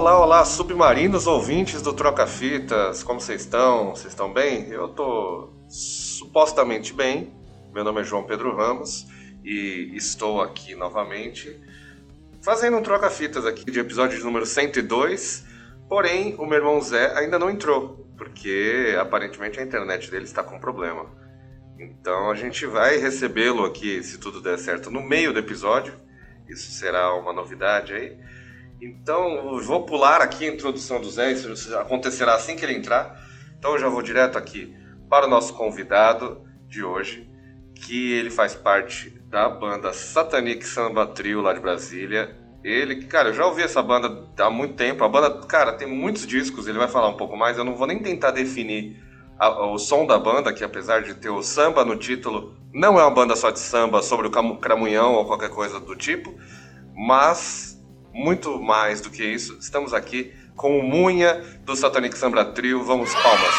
Olá, olá, submarinos ouvintes do Troca Fitas, como vocês estão? Vocês estão bem? Eu tô supostamente bem. Meu nome é João Pedro Ramos e estou aqui novamente fazendo um Troca Fitas aqui de episódio número 102. Porém, o meu irmão Zé ainda não entrou, porque aparentemente a internet dele está com problema. Então a gente vai recebê-lo aqui, se tudo der certo, no meio do episódio. Isso será uma novidade aí. Então eu vou pular aqui a introdução do Zé, isso acontecerá assim que ele entrar. Então eu já vou direto aqui para o nosso convidado de hoje, que ele faz parte da banda Satanic Samba Trio lá de Brasília. Ele, cara, eu já ouvi essa banda há muito tempo. A banda, cara, tem muitos discos, ele vai falar um pouco mais. Eu não vou nem tentar definir o som da banda, que apesar de ter o samba no título, não é uma banda só de samba sobre o cramunhão ou qualquer coisa do tipo. Mas, muito mais do que isso, estamos aqui com o Munha do Satanic Samba Trio. Vamos, palmas.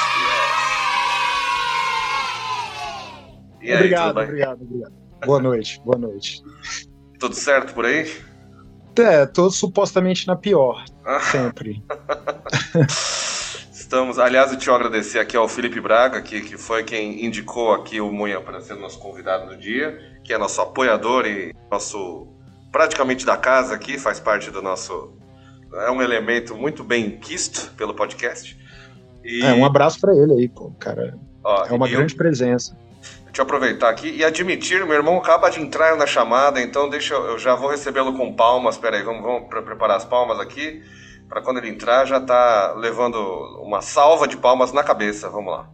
E aí, obrigado. Boa noite. Tudo certo por aí? Tô supostamente na pior, sempre. Aliás, eu te agradecer aqui ao Felipe Braga, que foi quem indicou aqui o Munha para ser nosso convidado do dia, que é nosso apoiador e nosso praticamente da casa aqui, faz parte do nosso... É um elemento muito bem quisto pelo podcast. Um abraço para ele aí, pô, cara. É uma grande presença. Deixa eu aproveitar aqui e admitir, meu irmão acaba de entrar na chamada, então eu já vou recebê-lo com palmas. Espera aí, vamos preparar as palmas aqui, para quando ele entrar já tá levando uma salva de palmas na cabeça. Vamos lá.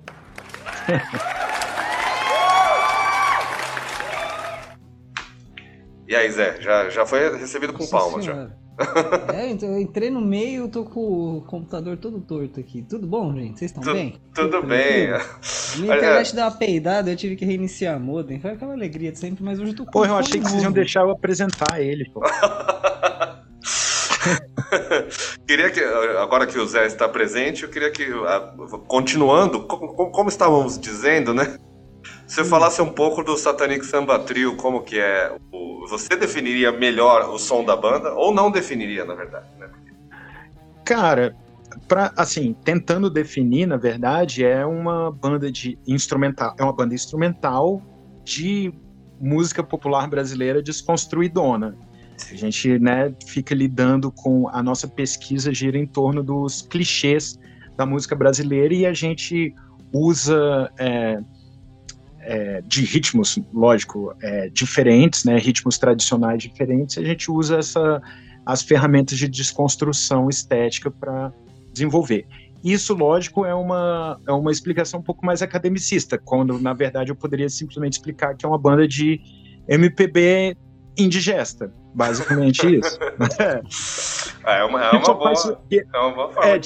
E aí, Zé, já foi recebido com palmas, já. Então eu entrei no meio, eu tô com o computador todo torto aqui. Tudo bom, gente? Vocês estão bem? Tudo bem. Minha internet deu uma peidada, eu tive que reiniciar a modem. Foi aquela alegria de sempre, mas hoje eu tô com eu achei que vocês iam deixar eu apresentar ele, pô. Queria que, agora que o Zé está presente, eu queria que, continuando, como estávamos dizendo, né? Você falasse um pouco do Satanic Samba Trio, como que é. Você definiria melhor o som da banda, ou não definiria, na verdade, né? Cara, tentando definir, na verdade, é uma banda instrumental de música popular brasileira desconstruidona. A gente, né, fica lidando com a nossa pesquisa, gira em torno dos clichês da música brasileira e a gente usa de ritmos, lógico, diferentes, né, ritmos tradicionais diferentes, a gente usa as ferramentas de desconstrução estética para desenvolver. Isso, lógico, é uma explicação um pouco mais academicista, quando, na verdade, eu poderia simplesmente explicar que é uma banda de MPB indigesta, basicamente isso. É uma boa forma.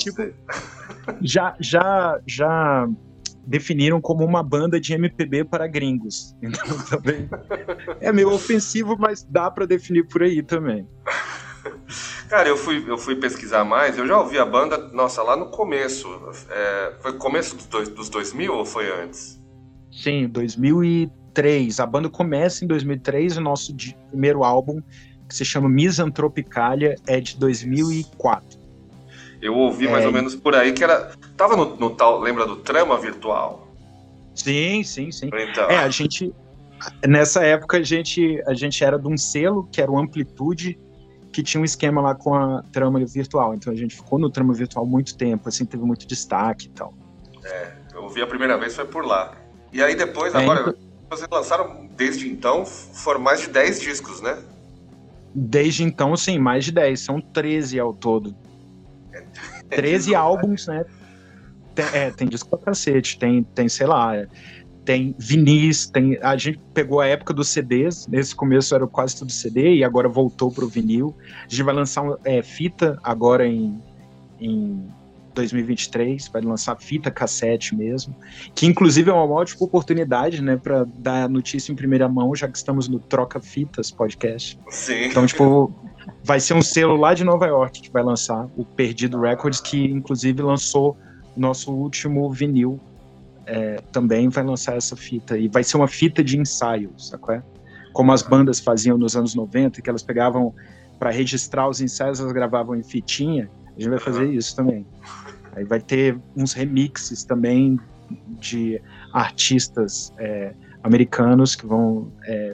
Já definiram como uma banda de MPB para gringos. Então também é meio ofensivo, mas dá para definir por aí também. Cara, eu fui pesquisar mais, eu já ouvi a banda, nossa, lá no começo. Foi começo dos 2000 ou foi antes? Sim, 2003. A banda começa em 2003, o nosso primeiro álbum, que se chama Misantropicalia, é de 2004. Eu ouvi mais ou menos por aí que era... Tava no tal... Lembra do Trama Virtual? Sim. Então. A gente... Nessa época, a gente era de um selo, que era o Amplitude, que tinha um esquema lá com a Trama Virtual. Então, a gente ficou no Trama Virtual muito tempo, assim, teve muito destaque e tal. Eu ouvi a primeira vez, foi por lá. E aí depois, agora... Vocês lançaram, desde então, foram mais de 10 discos, né? Desde então, sim, mais de 10. São 13 ao todo. 13 álbuns, né? Tem disco pra cacete, tem sei lá, tem vinis, a gente pegou a época dos CDs, nesse começo era quase tudo CD e agora voltou pro vinil. A gente vai lançar fita agora em 2023, vai lançar fita cassete mesmo, que inclusive é uma ótima oportunidade, né, para dar notícia em primeira mão, já que estamos no Troca Fitas podcast. Sim. Então, vai ser um selo lá de Nova York que vai lançar, o Perdido Records, que inclusive lançou nosso último vinil, também vai lançar essa fita, e vai ser uma fita de ensaio, sacou? Como as bandas faziam nos anos 90, que elas pegavam, para registrar os ensaios, elas gravavam em fitinha. A gente vai fazer isso também. Aí vai ter uns remixes também de artistas americanos que vão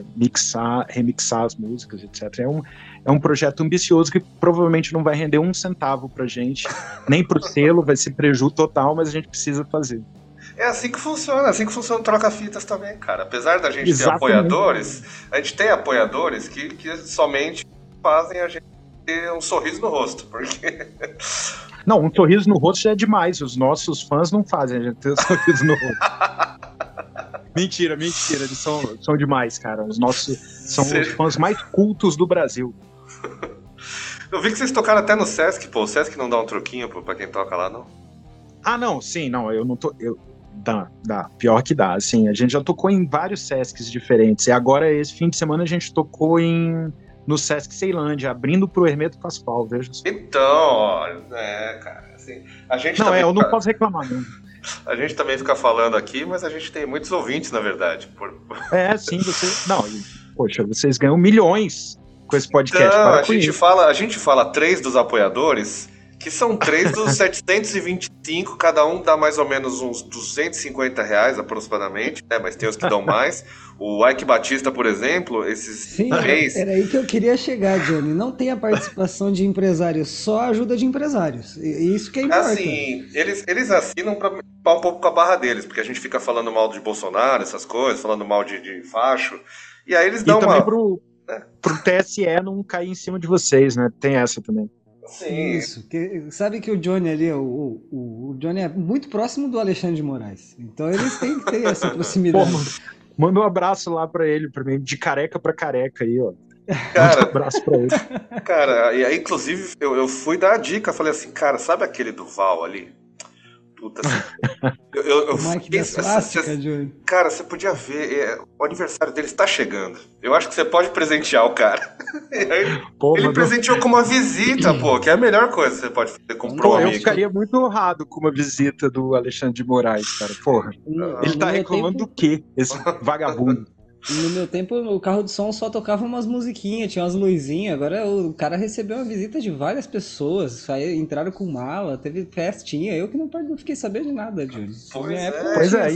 remixar as músicas, etc. É um projeto ambicioso que provavelmente não vai render um centavo pra gente, nem pro selo, vai ser prejuízo total, mas a gente precisa fazer. É assim que funciona o Troca-Fitas também, cara. Apesar da gente ter apoiadores, a gente tem apoiadores que somente fazem a gente ter um sorriso no rosto, porque... Não, um sorriso no rosto já é demais, os nossos fãs não fazem a gente ter um sorriso no rosto. Mentira, eles são demais, cara. Os nossos são os fãs mais cultos do Brasil. Eu vi que vocês tocaram até no Sesc, pô. O Sesc não dá um troquinho pra quem toca lá, não? Ah, não, sim, não, eu não tô... Dá, pior que dá, assim, a gente já tocou em vários Sescs diferentes, e agora esse fim de semana a gente tocou no Sesc Ceilândia, abrindo pro Hermeto Pascoal, veja só. Então, ó, cara, assim, a gente não, eu não posso reclamar, não. A gente também fica falando aqui, mas a gente tem muitos ouvintes, na verdade. Sim, poxa, vocês ganham milhões com esse podcast. Então, a gente fala 3 dos apoiadores, que são 3 dos 725, cada um dá mais ou menos uns R$250 aproximadamente, né? Mas tem os que dão mais. O Ike Batista, por exemplo, esses mês... Era aí que eu queria chegar, Johnny. Não tem a participação de empresários, só a ajuda de empresários. E isso que é importante. Assim, eles assinam pra limpar um pouco com a barra deles, porque a gente fica falando mal de Bolsonaro, essas coisas, falando mal de facho, e aí eles dão e também pro TSE não cair em cima de vocês, né? Tem essa também. Sim. Isso, sabe que o Johnny ali, o Johnny é muito próximo do Alexandre de Moraes, então eles têm que ter essa proximidade. Manda um abraço lá pra ele, pra mim, de careca pra careca aí, ó. Cara, manda um abraço pra ele. Cara, e aí inclusive eu fui dar a dica, falei assim, cara, sabe aquele do Val ali? Puta, eu Mike da Suástica, Johnny. Cara, você podia ver, o aniversário dele está chegando. Eu acho que você pode presentear o cara. Ele presenteou com uma visita, pô, que é a melhor coisa que você pode fazer com um amigo. Eu ficaria muito honrado com uma visita do Alexandre de Moraes, cara. Porra, ele tá reclamando do quê, esse vagabundo? No meu tempo, o carro de som só tocava umas musiquinhas, tinha umas luzinhas. Agora o cara recebeu uma visita de várias pessoas. Entraram com mala, teve festinha. Eu que não fiquei sabendo de nada, Júlio. Pois é,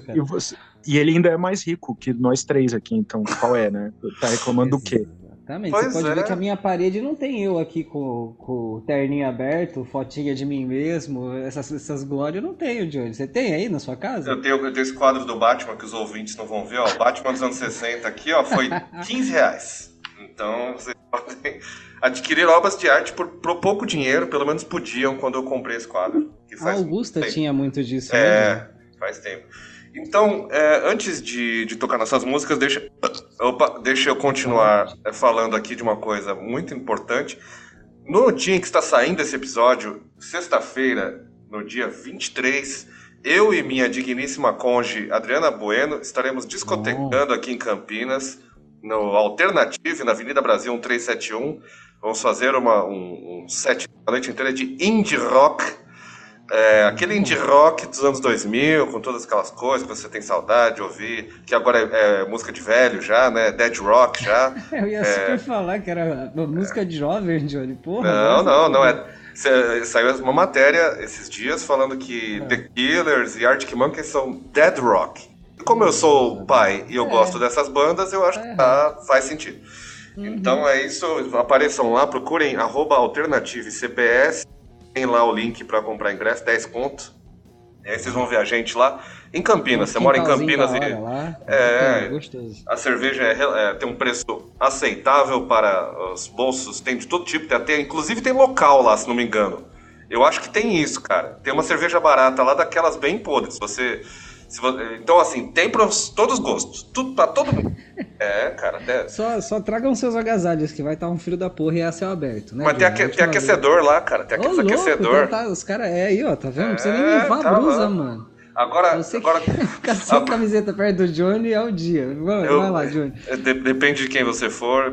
e ele ainda é mais rico que nós 3 aqui, então qual é, né? Tá reclamando do quê? Exatamente. Você pode ver que a minha parede não tem eu aqui com o terninho aberto, fotinha de mim mesmo, essas glórias eu não tenho, Johnny. Você tem aí na sua casa? Eu tenho esse quadro do Batman que os ouvintes não vão ver, ó. O Batman dos anos 60 aqui, ó, foi R$15. Então vocês podem adquirir obras de arte por pouco dinheiro, pelo menos podiam quando eu comprei esse quadro. A Augusta tinha muito disso, né? Faz tempo. Então, antes de tocar nessas músicas, deixa eu continuar falando aqui de uma coisa muito importante. No dia em que está saindo esse episódio, sexta-feira, no dia 23, eu e minha digníssima cônjuge Adriana Bueno estaremos discotecando aqui em Campinas, no Alternative, na Avenida Brasil 1371. Vamos fazer um set a noite inteira de indie rock. Aquele indie rock dos anos 2000, com todas aquelas coisas que você tem saudade de ouvir, que agora é música de velho já, né? Dead rock já. Eu ia super falar que era uma música de jovem, Johnny. Porra. Não. Saiu uma matéria esses dias falando que The Killers e Arctic Monkeys são dead rock. Como eu sou pai e eu gosto dessas bandas, eu acho que faz sentido. Então é isso, apareçam lá, procurem @AlternativeCBS. Tem lá o link para comprar ingresso, 10 conto. E aí vocês vão ver a gente lá em Campinas. Você mora em Campinas e a cerveja tem um preço aceitável para os bolsos, tem de todo tipo, inclusive tem local lá, se não me engano. Eu acho que tem isso, cara. Tem uma cerveja barata lá, daquelas bem podres. Então, assim, tem para todos os gostos. Tudo para todo mundo. Cara. Só tragam seus agasalhos, que vai estar um frio da porra e é a céu aberto, né? Mas tem aquecedor lá, cara. Tem aquecedor. Então os caras, aí, ó, tá vendo? Não precisa nem levar a blusa, mano. Agora. Ficar sem camiseta perto do Johnny é o dia. Vai lá, Johnny. Depende de quem você for.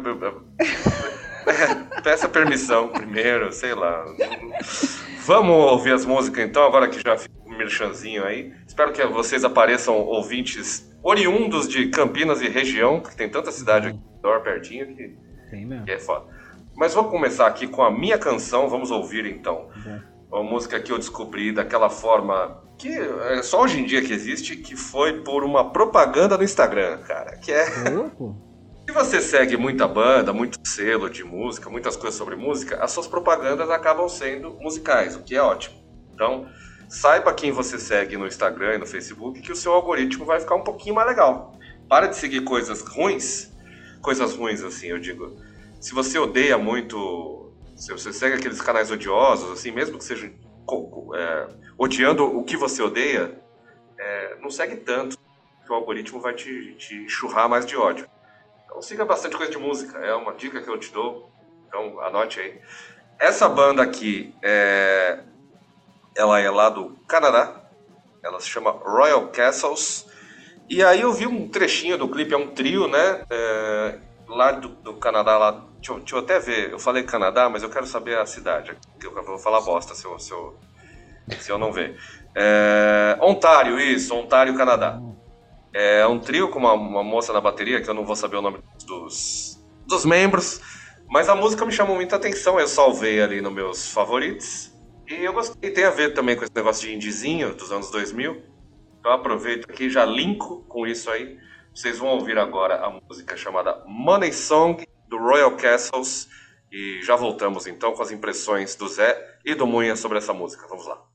Peça permissão primeiro, sei lá. Vamos ouvir as músicas então, agora que já fiz um merchanzinho aí. Espero que vocês apareçam ouvintes oriundos de Campinas e região, porque tem tanta cidade aqui pertinho que é foda. Mas vamos começar aqui com a minha canção, vamos ouvir então. bom. Uma música que eu descobri daquela forma que é só hoje em dia que existe, que foi por uma propaganda no Instagram, cara. Que é. Se você segue muita banda, muito selo de música, muitas coisas sobre música, as suas propagandas acabam sendo musicais, o que é ótimo. Então, saiba quem você segue no Instagram e no Facebook, que o seu algoritmo vai ficar um pouquinho mais legal. Para de seguir coisas ruins assim, eu digo. Se você odeia muito, se você segue aqueles canais odiosos, assim, mesmo que seja odiando o que você odeia, não segue tanto, que o algoritmo vai te enxurrar mais de ódio. Então siga bastante coisa de música, é uma dica que eu te dou, então anote aí. Essa banda aqui, ela é lá do Canadá, ela se chama Royal Castles, e aí eu vi um trechinho do clipe, é um trio, né, lá do Canadá, lá, deixa eu até ver, eu falei Canadá, mas eu quero saber a cidade, eu vou falar bosta se eu não ver. Ontário, isso, Ontário, Canadá. É um trio com uma moça na bateria, que eu não vou saber o nome dos membros, mas a música me chamou muita atenção, eu salvei ali nos meus favoritos, e eu gostei, tem a ver também com esse negócio de indizinho dos anos 2000, então eu aproveito aqui e já linko com isso aí. Vocês vão ouvir agora a música chamada Money Song, do Royal Castles, e já voltamos então com as impressões do Zé e do Munha sobre essa música. Vamos lá.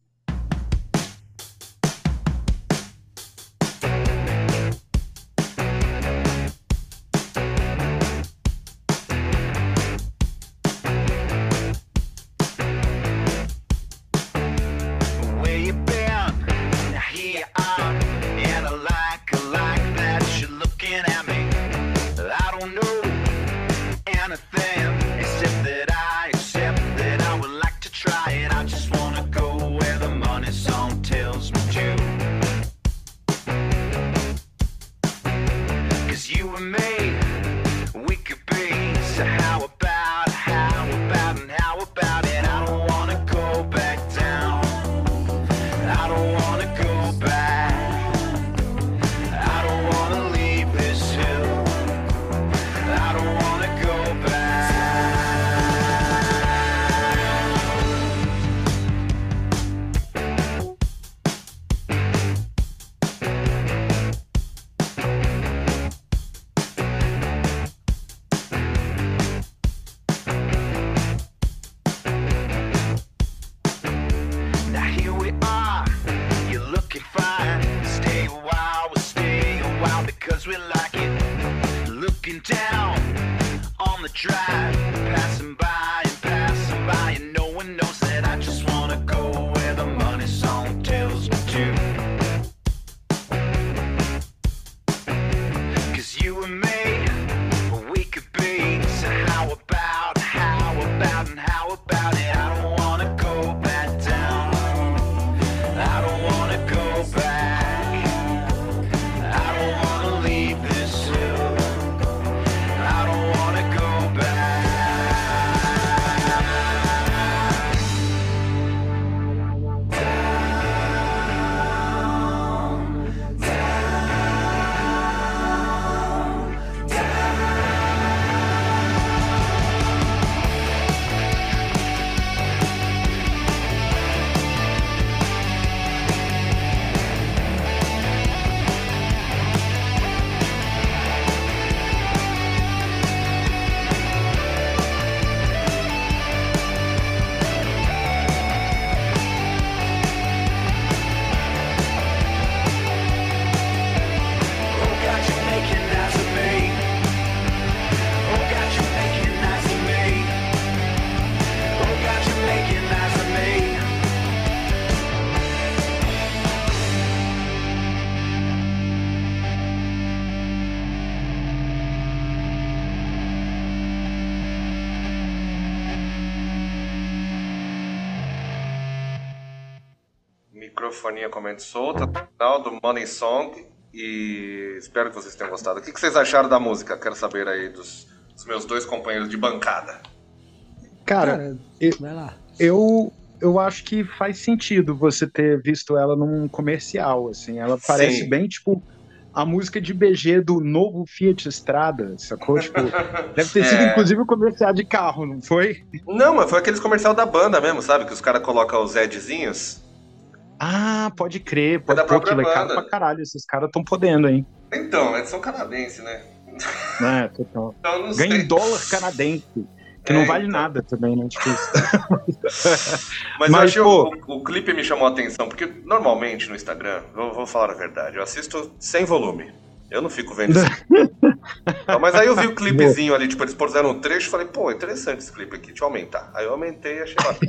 Microfonia comendo solta, final do Money Song, e espero que vocês tenham gostado. O que vocês acharam da música? Quero saber aí dos meus dois companheiros de bancada. Cara, vai lá. Eu acho que faz sentido você ter visto ela num comercial, assim. Ela parece bem, tipo, a música de BG do novo Fiat Strada, sacou? Tipo, deve ter sido, inclusive, o comercial de carro, não foi? Não, mas foi aqueles comercial da banda mesmo, sabe? Que os caras colocam os Edzinhos. Ah, pode crer, É da pô, que própria legal banda. pra caralho, esses caras estão podendo, hein? Então, eles são canadenses, né? Total. Então eu não Ganha sei. em dólar canadense, que não vale nada também, né? Tipo isso. Mas eu achei pô, o clipe me chamou a atenção, porque normalmente no Instagram, vou falar a verdade, eu assisto sem volume. Eu não fico vendo isso. Mas aí eu vi o clipezinho ali, tipo, eles puseram um trecho e falei, pô, interessante esse clipe aqui, deixa eu aumentar. Aí eu aumentei e achei bacana.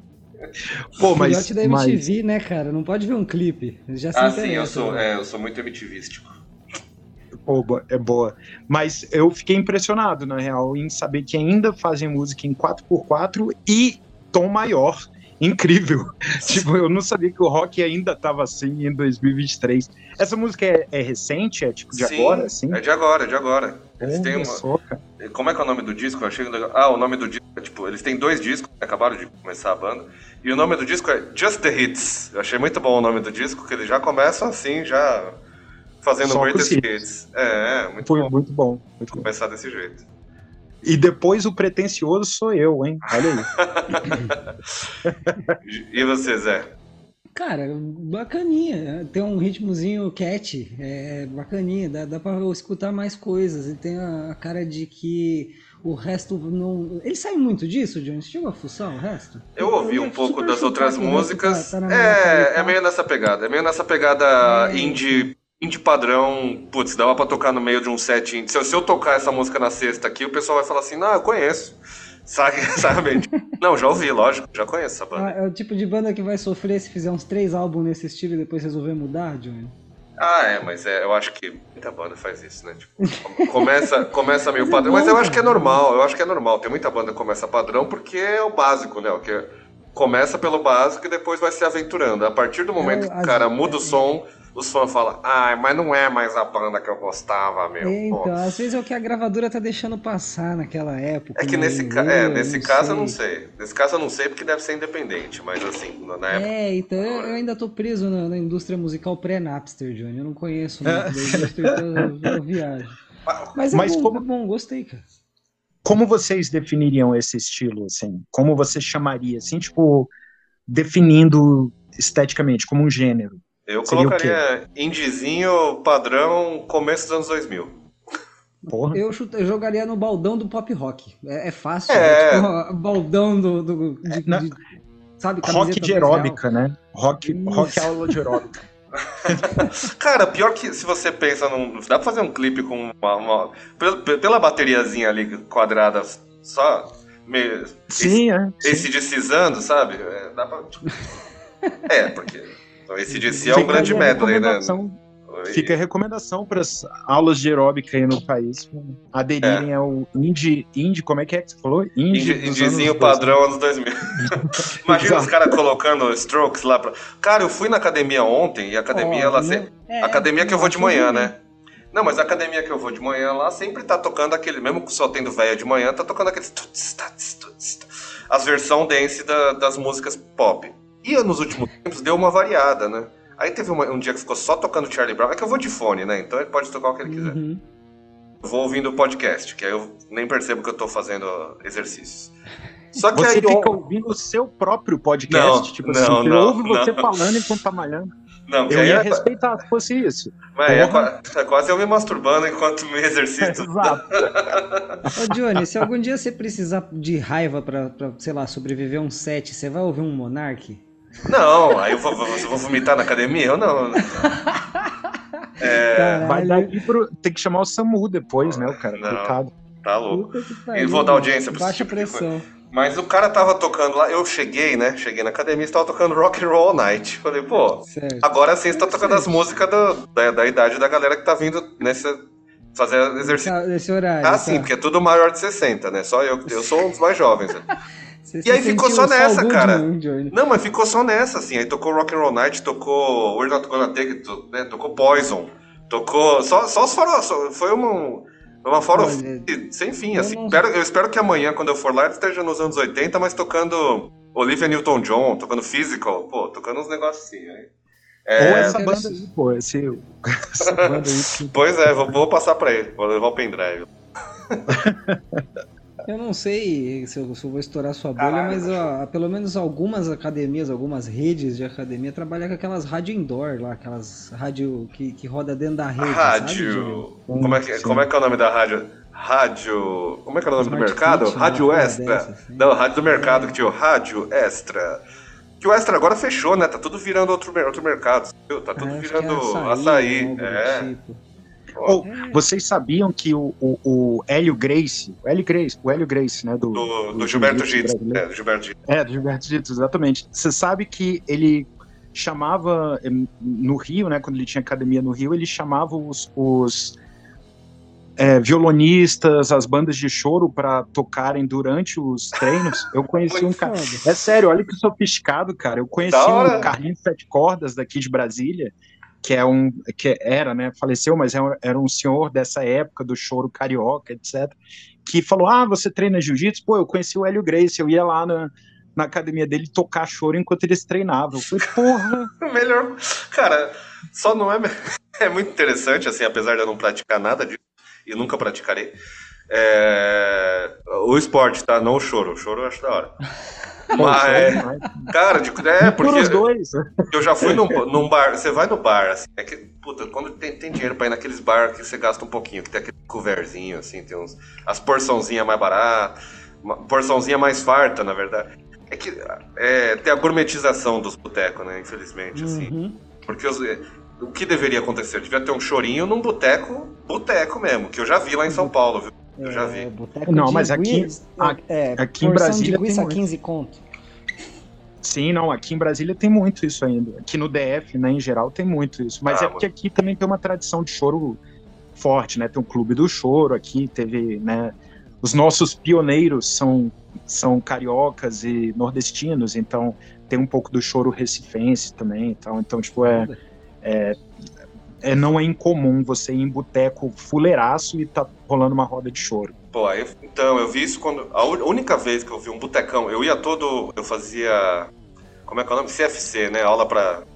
Pô, mas... Filhote da MTV, né, cara? Não pode ver um clipe. Já se sim, interessa, eu sou muito MTVístico. Pô, é boa. Mas eu fiquei impressionado, na real, em saber que ainda fazem música em 4x4 e tom maior. Incrível. Tipo, eu não sabia que o rock ainda tava assim em 2023. Essa música é recente? É tipo de agora, assim? É de agora, é de agora. Eles têm uma... Soca. Como é que é o nome do disco? Eu achei legal. Ah, o nome do disco é tipo, eles têm 2 discos, acabaram de começar a banda. E o nome do disco é Just the Hits. Eu achei muito bom o nome do disco, que eles já começam assim, já fazendo Greatest Hits. Muito bom. Muito bom. Começar desse jeito. E depois o pretencioso sou eu, hein? Olha aí. E você, Zé? Cara, bacaninha. Tem um ritmozinho cat, bacaninha. Dá pra escutar mais coisas. E tem a cara de que o resto não... Eles saem muito disso, Johnny? Você chegou a fuçar o resto? Eu ouvi um pouco das outras músicas. Tá É meio nessa pegada. É meio nessa pegada indie padrão. Putz, dava pra tocar no meio de um set indie. Se eu tocar essa música na sexta aqui, o pessoal vai falar assim, não, eu conheço. Sabe? Não, já ouvi, lógico, já conheço essa banda. É o tipo de banda que vai sofrer se fizer uns 3 álbuns nesse estilo e depois resolver mudar, Johnny? Mas eu acho que muita banda faz isso, né? Tipo, começa meio padrão, mas eu acho que é normal, tem muita banda que começa padrão porque é o básico, né? O que começa pelo básico e depois vai se aventurando. A partir do momento que o cara muda o som, os fãs falam, mas não é mais a banda que eu gostava, meu. Então, às vezes é o que a gravadora tá deixando passar naquela época. É que nesse caso eu não sei. Nesse caso eu não sei porque deve ser independente, mas assim, na época... então eu ainda tô preso na indústria musical pré-Napster, Johnny. Eu não conheço muito da indústria, então eu viajo. Mas bom, gostei, cara. Como vocês definiriam esse estilo, assim? Como você chamaria, assim, tipo, definindo esteticamente, como um gênero? Eu colocaria indiezinho padrão começo dos anos 2000. Porra. Eu jogaria no baldão do pop rock. É fácil. Tipo, baldão sabe, rock de aeróbica, né? Rock aula de aeróbica. Cara, pior que se você pensa dá pra fazer um clipe com pela bateriazinha ali quadrada só meio... Sim. Esse decisando, sabe? Dá pra... porque esse DC é um grande medley, né? Fica a recomendação para as aulas de aeróbica aí no país aderirem ao indie, como é que você falou? Indiezinho padrão anos 2000. Imagina os caras colocando strokes lá pra... Cara, eu fui na academia ontem e a academia academia que eu vou de manhã, né? Não, mas a academia que eu vou de manhã lá sempre tá tocando aquele, mesmo só tendo véia de manhã, tá tocando aqueles as versões dance das músicas pop. E nos últimos tempos deu uma variada, né? Aí teve um dia que ficou só tocando Charlie Brown. É que eu vou de fone, né? Então ele pode tocar o que ele quiser. Eu vou ouvindo o podcast, que aí eu nem percebo que eu tô fazendo exercícios. Só que você aí fica ouvindo o seu próprio podcast? Você ouve você falando enquanto tá malhando? Não, eu ia respeitar se fosse isso. É quase eu me masturbando enquanto me exercito. Exato. Ô, Johnny, se algum dia você precisar de raiva pra, sei lá, sobreviver um set, você vai ouvir um Monark? Não, aí eu vou vomitar na academia? Eu não. Vai daqui tem que chamar o SAMU depois, né, o cara? Coitado. Tá louco. E vou dar audiência pra esse tipo pressão. De coisa. Mas o cara tava tocando lá, eu cheguei na academia e estava tocando Rock and Roll All Night. Falei, agora sim você tá tocando as músicas da idade da galera que tá vindo fazer exercício. Nesse horário. Sim, porque é tudo maior de 60, né? Só eu sou um dos mais jovens. E aí ficou só nessa, cara. Não, mas ficou só nessa, assim. Aí tocou Rock and Roll Night, tocou We're Not Gonna Take It, né? Tocou Poison, tocou... Só os faróis, foi uma farofa sem fim, assim. Eu espero que amanhã, quando eu for lá, ele esteja nos anos 80, mas tocando Olivia Newton-John, tocando Physical, tocando uns negócios assim. Aí. Ou essa banda aí, pô, essa banda aí. Pois é, vou passar pra ele, vou levar o pendrive. Eu não sei se eu vou estourar sua bolha, mas pelo menos algumas academias, algumas redes de academia trabalham com aquelas rádio indoor lá, aquelas rádio que roda dentro da rede, rádio. Sabe, como é que é o nome da rádio? Rádio. Como é que é o nome do mercado? Fit, Rádio Extra. assim. Não, rádio do mercado, que tinha o Rádio Extra. Que o Extra agora fechou, né? Tá tudo virando outro mercado. Viu? Tá tudo virando açaí. Tipo. Vocês sabiam que o Hélio Gracie, né? Do Gilberto Gitz. Do Gilberto Gitz. Do Gilberto Gitz, exatamente. Você sabe que ele chamava, no Rio, né? Quando ele tinha academia no Rio, ele chamava os violonistas, as bandas de choro para tocarem durante os treinos. Eu conheci um cara. É sério, olha que sofisticado, cara. Eu conheci um Carlinhos Sete Cordas daqui de Brasília, que era, né? Faleceu, mas era um senhor dessa época do choro carioca, etc. Que falou: você treina jiu-jitsu? Pô, eu conheci o Hélio Gracie, eu ia lá na academia dele tocar choro enquanto eles treinavam. Eu falei, porra! Melhor. Cara, só não é. É muito interessante, assim, apesar de eu não praticar nada disso. E nunca praticarei. O esporte, tá? Não o choro. O choro eu acho da hora. Mas, cara, porque os dois. Eu já fui num bar. Você vai no bar, assim, puta, quando tem dinheiro pra ir naqueles bar que você gasta um pouquinho, que tem aquele coverzinho, assim, tem as porçãozinhas mais baratas, uma porçãozinha mais farta, na verdade. Tem a gourmetização dos botecos, né? Infelizmente, assim. Porque o que deveria acontecer? Devia ter um chorinho num boteco mesmo, que eu já vi lá em São Paulo, viu? Eu já vi. Não, mas aqui em Brasília tem muito. 15 conto. Sim, não, aqui em Brasília tem muito isso ainda. Aqui no DF, né, em geral, tem muito isso. Mas porque aqui também tem uma tradição de choro forte, né? Tem um clube do choro aqui, teve, né? Os nossos pioneiros são cariocas e nordestinos, então tem um pouco do choro recifense também. Então tipo, não é incomum você ir em boteco fuleiraço e tá rolando uma roda de choro. Pô, então, eu vi isso quando... A única vez que eu vi um botecão, eu fazia... Como é que é o nome? CFC, né? Aula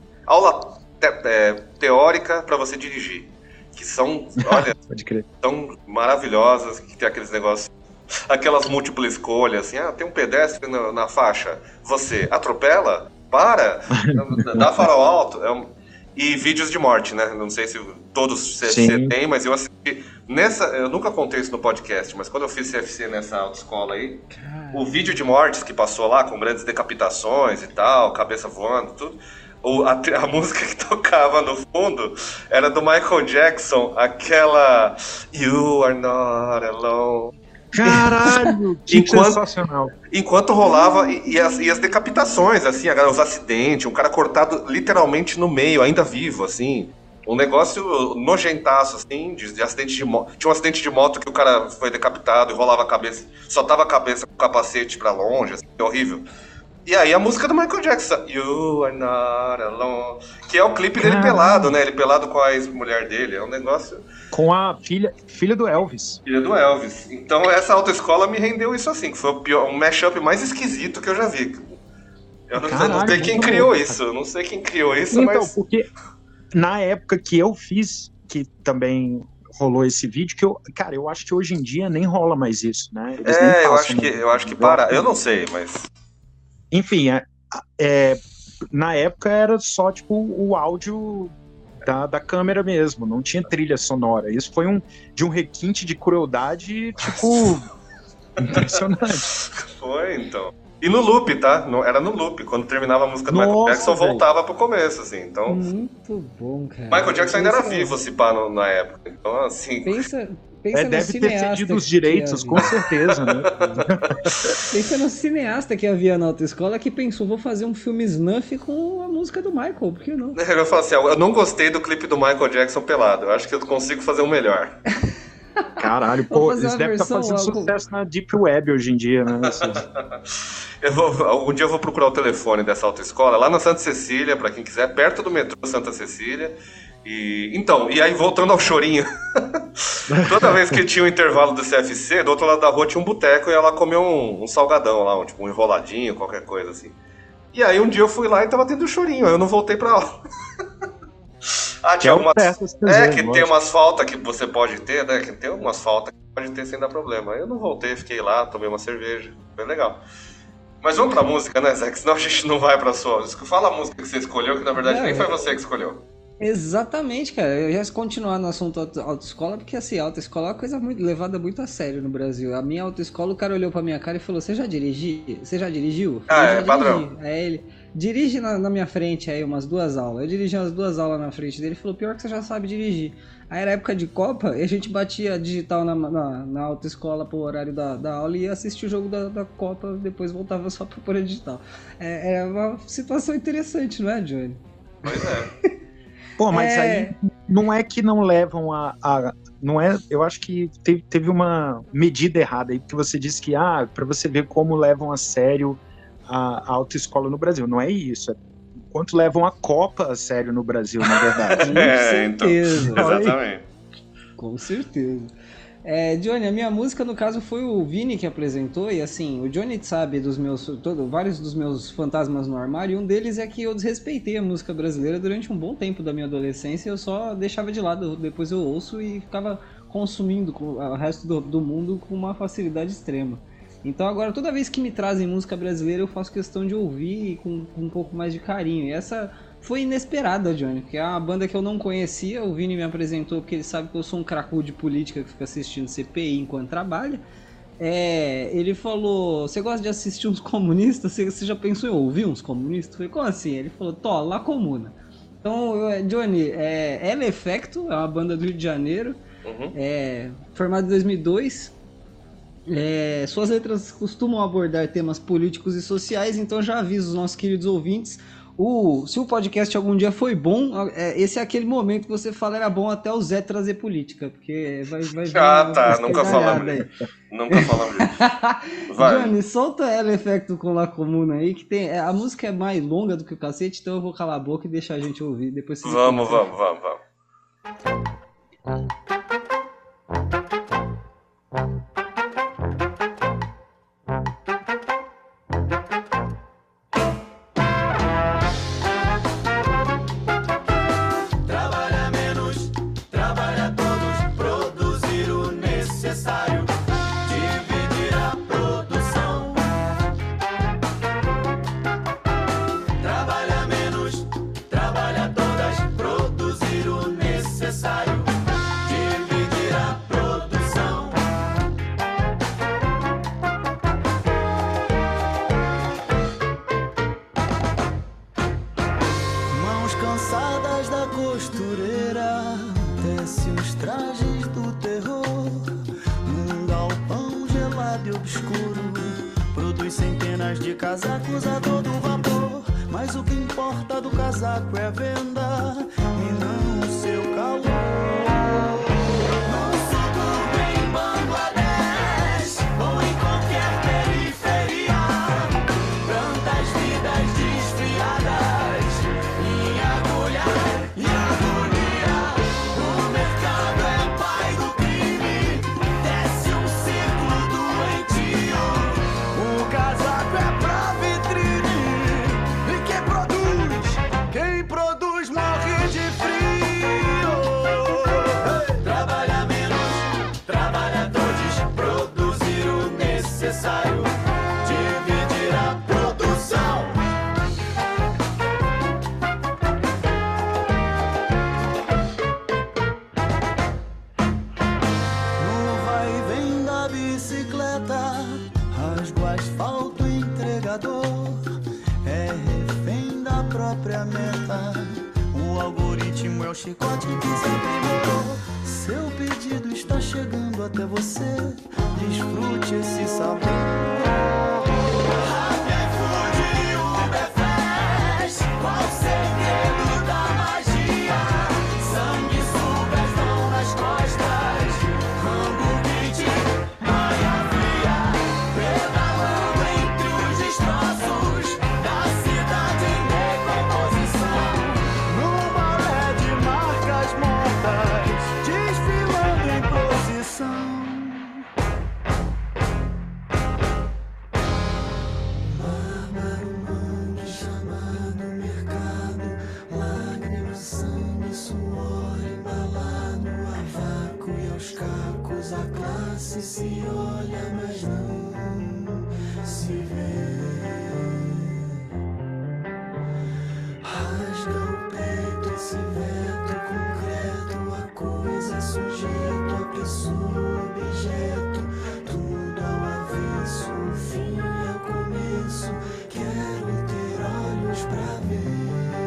teórica pra você dirigir. Que são, olha, pode crer. São maravilhosas, que tem aqueles negócios... Aquelas múltiplas escolhas, assim, tem um pedestre na faixa, você atropela? Para? Dá farol alto? E vídeos de morte, né? Não sei se todos CFC têm, mas eu assisti eu nunca contei isso no podcast, mas quando eu fiz CFC nessa autoescola aí, o vídeo de mortes que passou lá, com grandes decapitações e tal, cabeça voando, tudo, a música que tocava no fundo era do Michael Jackson, aquela You Are Not Alone. Caralho, que sensacional. Enquanto rolava, e as decapitações, assim, os acidentes, um cara cortado literalmente no meio, ainda vivo, assim. Um negócio nojentaço, assim, de acidente de moto. Tinha um acidente de moto que o cara foi decapitado e rolava a cabeça, soltava a cabeça com o capacete pra longe, assim, horrível. E aí a música do Michael Jackson, You Are Not Alone, que é o clipe dele pelado, né? Ele pelado com a ex-mulher dele, é um negócio... Com a filha do Elvis. Filha do Elvis. Então essa autoescola me rendeu isso assim, que foi um mashup mais esquisito que eu já vi. Eu não sei quem criou isso, eu não sei quem criou isso, então, mas... porque na época que eu fiz, que também rolou esse vídeo, eu acho que hoje em dia nem rola mais isso, né? Eu acho que para, eu não sei, mas... Enfim, na época era só tipo o áudio da câmera mesmo, não tinha trilha sonora. Isso foi de um requinte de crueldade, tipo, impressionante. Foi, então. E no loop, tá? Era no loop. Quando terminava a música do Michael Jackson, voltava pro começo, assim. Então... Muito bom, cara. Michael Jackson ainda era vivo, se pá, na época. Então, assim... Pensa deve ter cedido os direitos, com certeza, né? Pensa no cineasta que havia na autoescola que pensou, vou fazer um filme snuff com a música do Michael, por que não? Eu falo assim, eu não gostei do clipe do Michael Jackson pelado, eu acho que eu consigo fazer um melhor. Caralho, pô, eles devem estar fazendo sucesso na Deep Web hoje em dia, né? Algum dia eu vou procurar o telefone dessa autoescola, lá na Santa Cecília, pra quem quiser, perto do metrô Santa Cecília. E aí voltando ao chorinho, toda vez que tinha um intervalo do CFC, do outro lado da rua tinha um boteco e eu ia lá comer um salgadão lá, um enroladinho, qualquer coisa assim. E aí um dia eu fui lá e tava tendo chorinho, aí eu não voltei pra aula. Ah, tinha algumas. Que lógico. tem umas faltas que você pode ter, né? Que tem algumas faltas que pode ter sem dar problema. Eu não voltei, fiquei lá, tomei uma cerveja. Foi legal. Mas vamos pra música, né, Zé? Que senão a gente não vai pra sua. Fala a música que você escolheu, que na verdade nem foi você que escolheu. Exatamente, cara. Eu ia continuar no assunto autoescola, porque assim, autoescola é uma coisa levada muito a sério no Brasil. A minha autoescola, o cara olhou pra minha cara e falou: Você já dirigiu? Você já dirigiu? Já padrão. Aí ele dirige na minha frente aí umas 2 aulas. Eu dirigi umas 2 aulas na frente dele e falou: Pior que você já sabe dirigir. Aí era época de Copa e a gente batia digital na autoescola pro horário da aula e ia assistir o jogo da Copa, depois voltava só pra pôr digital. É uma situação interessante, não é, Johnny? Pois é. Pô, mas aí não é que não levam não é, eu acho que teve uma medida errada aí, porque você disse que, para você ver como levam a sério a autoescola no Brasil. Não é isso, é quanto levam a Copa a sério no Brasil, na verdade. Com certeza. Então, exatamente. Com certeza. Johnny, a minha música, no caso, foi o Vini que apresentou, e assim, o Johnny sabe vários dos meus fantasmas no armário, e um deles é que eu desrespeitei a música brasileira durante um bom tempo da minha adolescência, eu só deixava de lado, depois eu ouço e ficava consumindo o resto do mundo com uma facilidade extrema. Então agora, toda vez que me trazem música brasileira, eu faço questão de ouvir com um pouco mais de carinho, e essa foi inesperada, Johnny, porque é uma banda que eu não conhecia, o Vini me apresentou porque ele sabe que eu sou um cracudo de política que fica assistindo CPI enquanto trabalha. Ele falou: Você gosta de assistir uns comunistas? Você já pensou em ouvir uns comunistas? Eu falei: Como assim? Ele falou: Tó, La Comuna. Então, Johnny, El Efecto é uma banda do Rio de Janeiro, formada em 2002. Suas letras costumam abordar temas políticos e sociais, então já aviso os nossos queridos ouvintes. Se o podcast algum dia foi bom, esse é aquele momento que você fala era bom até o Zé trazer política, porque vai nunca falamos disso. Nunca falamos disso. Vai. Johnny, solta El Efecto com La Comuna aí, que tem, a música é mais longa do que o cacete, então eu vou calar a boca e deixar a gente ouvir. Depois vamos. Casacos a todo vapor, mas o que importa do casaco é a venda e não o seu calor. No sul em Bangladesh ou em qualquer periferia, tantas vidas desfiadas em agulha e agonia. O mercado é pai do crime, desce um círculo doentio. O casaco é pra quem produz morre de frio. Trabalha menos, trabalha todos, produzir o necessário, dividir a produção. No vai e vem da bicicleta, rasgo asfalto entregador, própria meta. O algoritmo é o chicote que se aprimorou. Seu pedido está chegando até você. Desfrute esse sabor. Qual o segredo da magia? Sanguessugas vão nas costas, Rambo Beat, Maia Fria, pedalando entre os destroços da cidade em decomposição. No balé de marcas olhos a classe se olha, mas não se vê. Rasga o peito esse veto concreto, a coisa sujeito, a pessoa, objeto, tudo ao avesso, o fim ao começo. Quero ter olhos pra ver.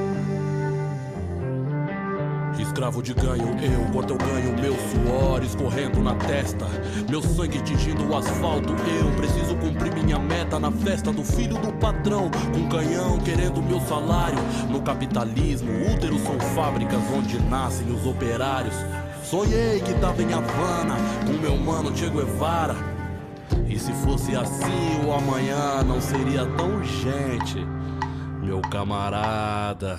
Escravo de ganho, eu, enquanto eu ganho meu suor escorrendo na testa, meu sangue tingindo o asfalto. Eu preciso cumprir minha meta na festa do filho do patrão, com canhão querendo meu salário. No capitalismo, úteros são fábricas onde nascem os operários. Sonhei que tava em Havana com meu mano Che Guevara. E se fosse assim, o amanhã não seria tão urgente, meu camarada.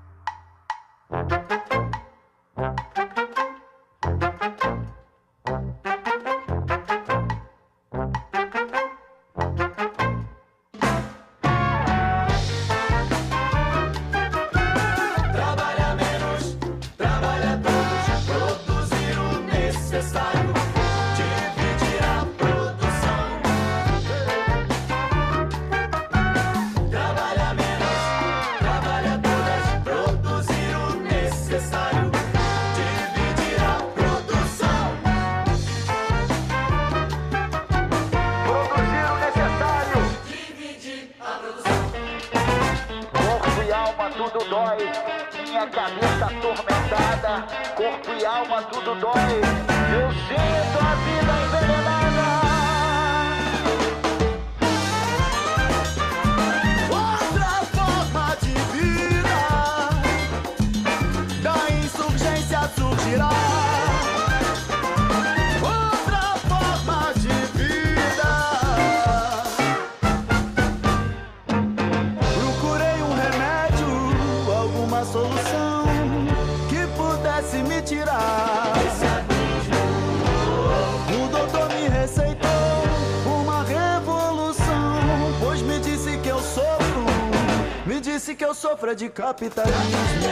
Que eu sofra de capitalismo.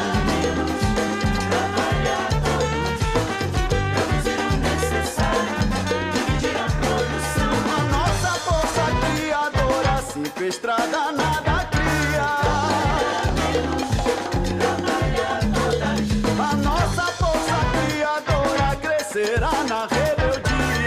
A nossa força criadora sequestrada nada cria. A nossa força criadora crescerá na rebeldia.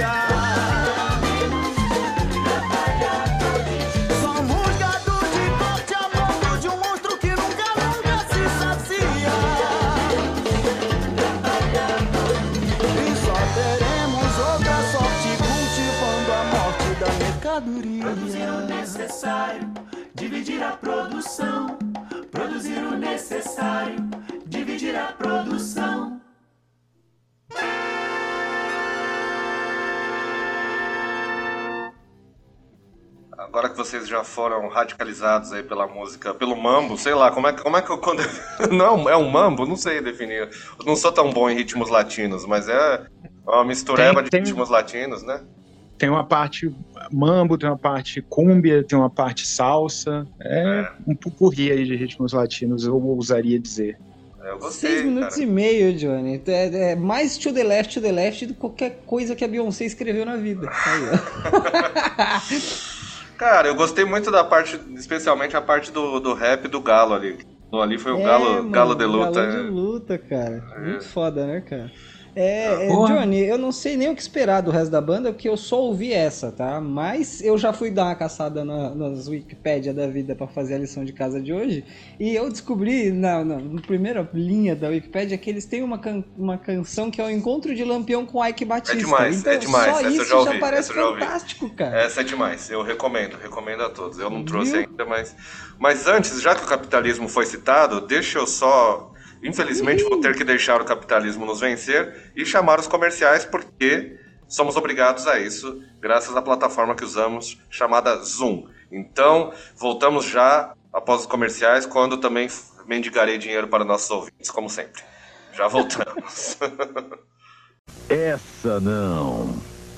Produzir o necessário, dividir a produção. Produzir o necessário, dividir a produção. Agora que vocês já foram radicalizados aí pela música, pelo mambo, sei lá, como é que eu... Quando... Não, é um mambo? Não sei definir. Eu não sou tão bom em ritmos latinos, mas é uma mistureba de ritmos latinos, né? Tem uma parte mambo, tem uma parte cúmbia, tem uma parte salsa. Um pupurri aí de ritmos latinos, eu ousaria dizer. Eu gostei, 6 minutos cara. e meio, Johnny. É mais to the left do que qualquer coisa que a Beyoncé escreveu na vida. Aí, ó. Cara, eu gostei muito da parte, especialmente a parte do rap do Galo ali. Ali foi o Galo de luta. Galo de luta, cara. Muito foda, né, cara? Porra. Johnny, eu não sei nem o que esperar do resto da banda, porque eu só ouvi essa, tá? Mas eu já fui dar uma caçada nas Wikipédia da vida pra fazer a lição de casa de hoje, e eu descobri, na primeira linha da Wikipédia, que eles têm uma canção que é o Encontro de Lampião com Ike Batista. É demais. Só Essa isso eu já ouvi, parece fantástico, cara. Essa é demais, eu recomendo a todos. Eu não trouxe ainda, mas antes, já que o capitalismo foi citado, deixa eu só... Infelizmente, vou ter que deixar o capitalismo nos vencer e chamar os comerciais, porque somos obrigados a isso, graças à plataforma que usamos, chamada Zoom. Então, voltamos já após os comerciais, quando também mendigarei dinheiro para nossos ouvintes, como sempre. Já voltamos. Essa não.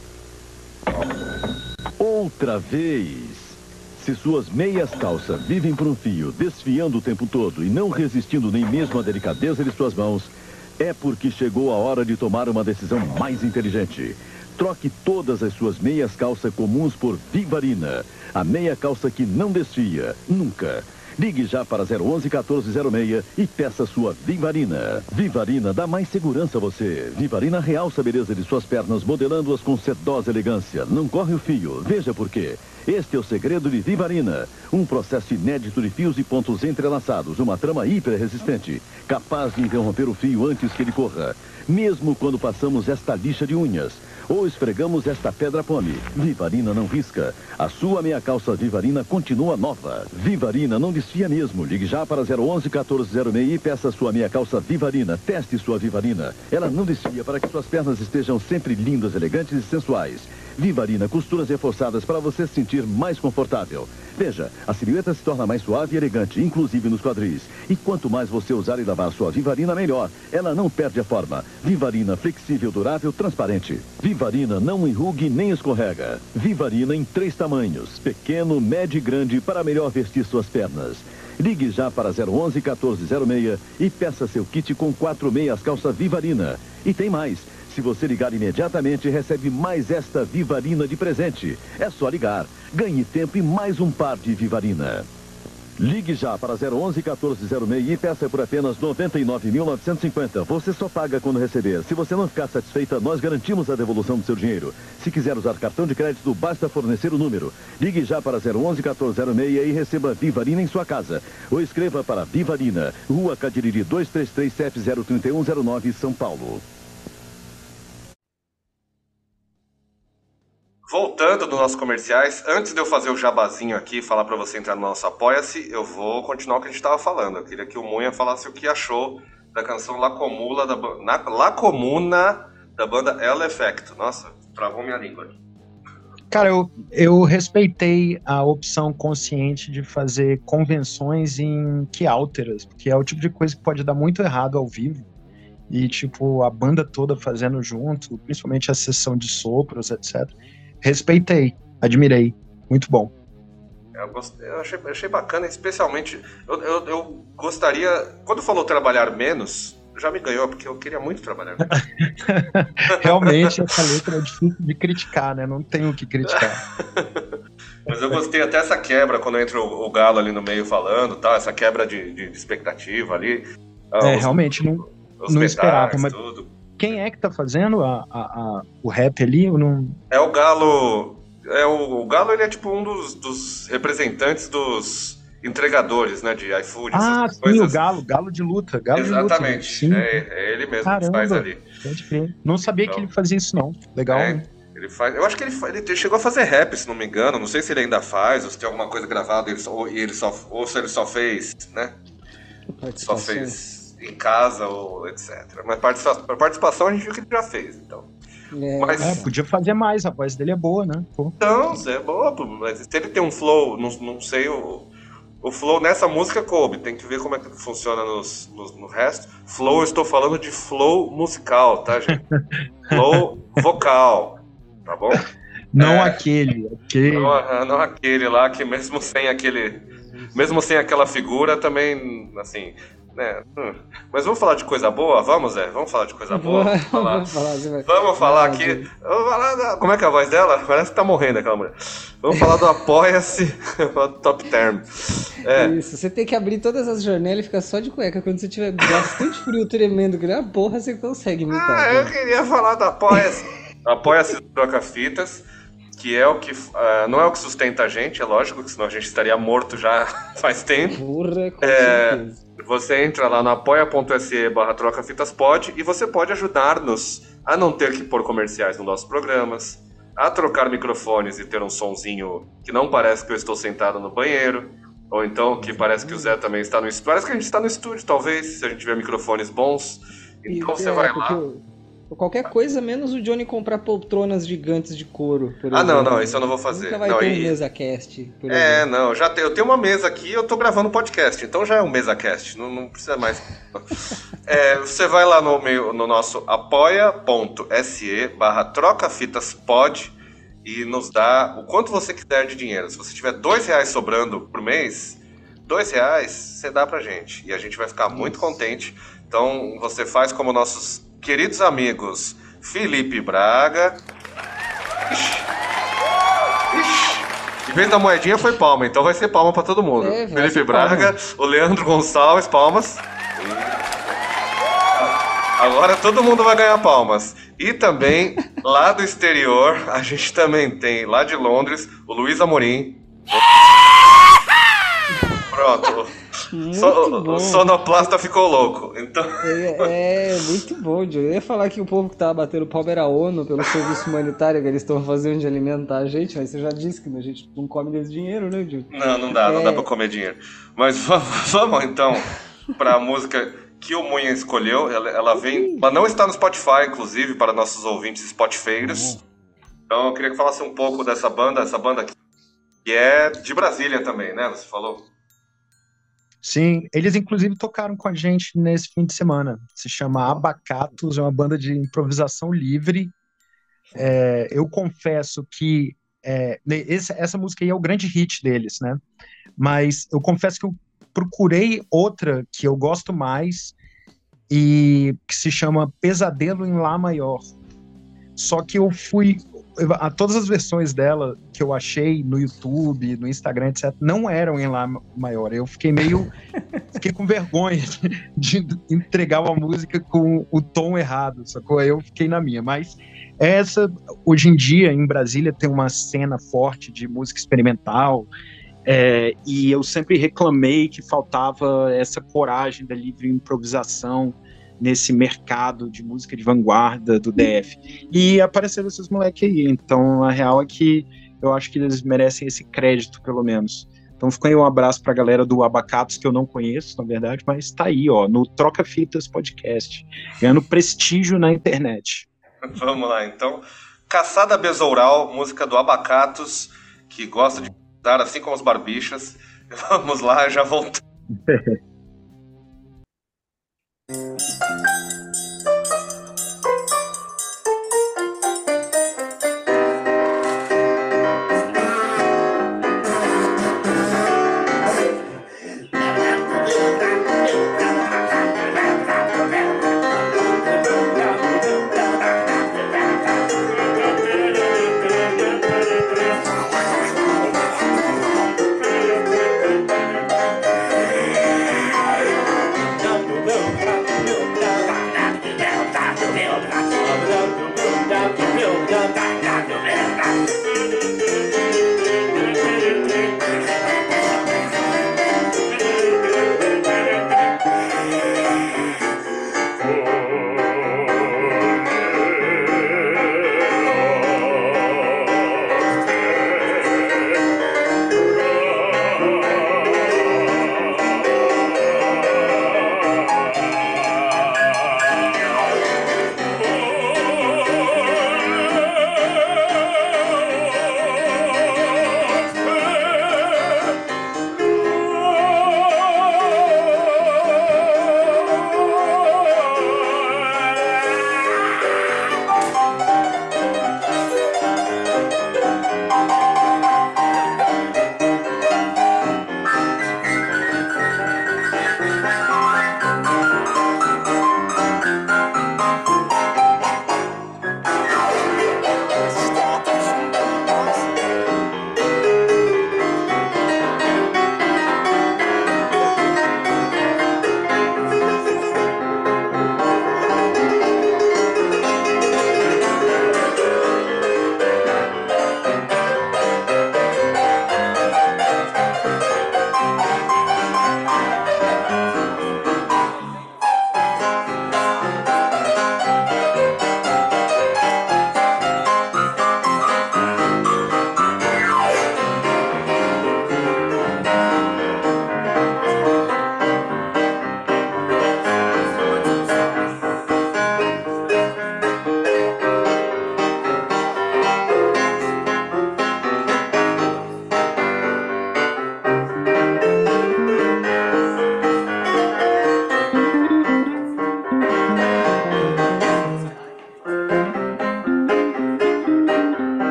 Outra vez. Se suas meias calças vivem por um fio, desfiando o tempo todo e não resistindo nem mesmo à delicadeza de suas mãos, é porque chegou a hora de tomar uma decisão mais inteligente. Troque todas as suas meias calça comuns por Vivarina. A meia calça que não desfia, nunca. Ligue já para 011 1406 e peça sua Vivarina. Vivarina dá mais segurança a você. Vivarina realça a beleza de suas pernas, modelando-as com sedosa elegância. Não corre o fio, veja por quê. Este é o segredo de Vivarina. Um processo inédito de fios e pontos entrelaçados. Uma trama hiper resistente, capaz de interromper o fio antes que ele corra. Mesmo quando passamos esta lixa de unhas ou esfregamos esta pedra pome, Vivarina não risca. A sua meia calça Vivarina continua nova. Vivarina não desfia mesmo. Ligue já para 011 1406 e peça sua meia calça Vivarina. Teste sua Vivarina. Ela não desfia para que suas pernas estejam sempre lindas, elegantes e sensuais. Vivarina, costuras reforçadas para você se sentir mais confortável. Veja, a silhueta se torna mais suave e elegante, inclusive nos quadris. E quanto mais você usar e lavar sua Vivarina, melhor. Ela não perde a forma. Vivarina, flexível, durável, transparente. Vivarina não enrugue nem escorrega. Vivarina em 3 tamanhos, pequeno, médio e grande, para melhor vestir suas pernas. Ligue já para 011 1406 e peça seu kit com 4 meias calça Vivarina. E tem mais. Se você ligar imediatamente, recebe mais esta Vivarina de presente. É só ligar. Ganhe tempo e mais um par de Vivarina. Ligue já para 011 1406 e peça por apenas R$ 99.950. Você só paga quando receber. Se você não ficar satisfeita, nós garantimos a devolução do seu dinheiro. Se quiser usar cartão de crédito, basta fornecer o número. Ligue já para 011 1406 e receba Vivarina em sua casa. Ou escreva para Vivarina, Rua Cadiriri 233 703109, São Paulo. Voltando dos nossos comerciais, antes de eu fazer o jabazinho aqui e falar para você entrar no nosso Apoia-se, eu vou continuar o que a gente estava falando. Eu queria que o Munha falasse o que achou da canção La Comuna da banda El Efecto. Nossa, travou minha língua aqui. Cara, eu respeitei a opção consciente de fazer convenções em quiálteras, porque é o tipo de coisa que pode dar muito errado ao vivo. E, tipo, a banda toda fazendo junto, principalmente a sessão de sopros, etc. Respeitei, admirei, muito bom. Eu achei bacana, especialmente, eu gostaria, quando falou trabalhar menos, já me ganhou, porque eu queria muito trabalhar menos. Realmente, essa letra é difícil de criticar, né? Não tem o que criticar. Mas eu gostei até essa quebra, quando entra o Galo ali no meio falando, tá? Essa quebra de expectativa ali. Realmente, não esperava, mas tudo. Quem é que tá fazendo o rap ali? Eu não... É o Galo. O Galo, ele é tipo um dos representantes dos entregadores, né? De iFood. Sim, coisas. O Galo de luta. Exatamente. De luta, é ele mesmo. Caramba, que faz ali. Pode crer. Não sabia que ele fazia isso, não. Legal. Ele faz. Eu acho que ele chegou a fazer rap, se não me engano. Não sei se ele ainda faz, ou se tem alguma coisa gravada, ou se ele só fez, né? Só fez em casa ou etc. Mas participação a gente viu que ele já fez, então. Podia fazer mais, a voz dele é boa, né? Pô. Então, é boa, mas se ele tem um flow, não sei, o flow nessa música coube, tem que ver como é que funciona no resto. Flow, eu estou falando de flow musical, tá, gente? Flow vocal, tá bom? Não aquele. Não aquele lá, que mesmo sem aquela figura também, assim... Mas vamos falar de coisa boa? Vamos, Zé? Vamos falar de coisa boa? Vamos falar aqui. Como é que é a voz dela? Parece que tá morrendo aquela mulher. Vamos falar do Apoia-se, Top Term. Isso, você tem que abrir todas as janelas e ficar só de cueca. Quando você tiver bastante frio tremendo, que nem a porra, você consegue imitar. Eu queria falar do Apoia-se. Apoia-se do Troca Fitas, que é o que não é o que sustenta a gente, é lógico, que senão a gente estaria morto já faz tempo. Porra, com certeza. Você entra lá no apoia.se/trocafitaspod e você pode ajudar-nos a não ter que pôr comerciais nos nossos programas, a trocar microfones e ter um sonzinho que não parece que eu estou sentado no banheiro, ou então que parece que o Zé também está no estúdio. Parece que a gente está no estúdio, talvez, se a gente tiver microfones bons. Então você vai lá... Qualquer coisa, menos o Johnny comprar poltronas gigantes de couro, por exemplo. Não, isso eu não vou fazer. Nunca vai ter um MesaCast, por exemplo. Eu tenho uma mesa aqui e eu tô gravando podcast, então já é um MesaCast, não precisa mais. Você vai lá no nosso apoia.se/trocafitaspod e nos dá o quanto você quiser de dinheiro. Se você tiver R$2 sobrando por mês, R$2 você dá pra gente, e a gente vai ficar muito contente. Então você faz como nossos queridos amigos Felipe Braga, vez da moedinha foi palma, então vai ser palma pra todo mundo. Felipe Braga, o Leandro Gonçalves, palmas. Agora todo mundo vai ganhar palmas. E também, lá do exterior, a gente também tem, lá de Londres, o Luiz Amorim. Pronto. O sonoplasta ficou louco. Então... muito bom, Diogo. Eu ia falar que o povo que tava batendo palma era a ONU pelo serviço humanitário que eles estão fazendo de alimentar a gente, mas você já disse que a gente não come desse dinheiro, né, Diogo? Não dá pra comer dinheiro. Mas vamos então pra música que o Munha escolheu. Ela não está no Spotify, inclusive, para nossos ouvintes spotifeiros. Então eu queria que falasse um pouco dessa banda aqui, que é de Brasília também, né? Você falou? Sim, eles inclusive tocaram com a gente nesse fim de semana. Se chama Abacatos, é uma banda de improvisação livre. Eu confesso que essa música aí é o grande hit deles, né? Mas eu confesso que eu procurei outra que eu gosto mais e que se chama Pesadelo em Lá Maior. Só que a todas as versões dela que eu achei no YouTube, no Instagram, etc., não eram em Lá Maior. Eu fiquei com vergonha de entregar uma música com o tom errado, sacou? Eu fiquei na minha. Mas hoje em dia, em Brasília, tem uma cena forte de música experimental, e eu sempre reclamei que faltava essa coragem da livre improvisação nesse mercado de música de vanguarda do DF. E apareceram esses moleques aí. Então, a real é que eu acho que eles merecem esse crédito, pelo menos. Então, fica aí um abraço pra galera do Abacatos, que eu não conheço, na verdade, mas tá aí, ó, no Troca Fitas Podcast, ganhando prestígio na internet. Vamos lá, então. Caçada Besoural, música do Abacatos, que gosta de dar assim como os Barbixas. Vamos lá, já voltamos.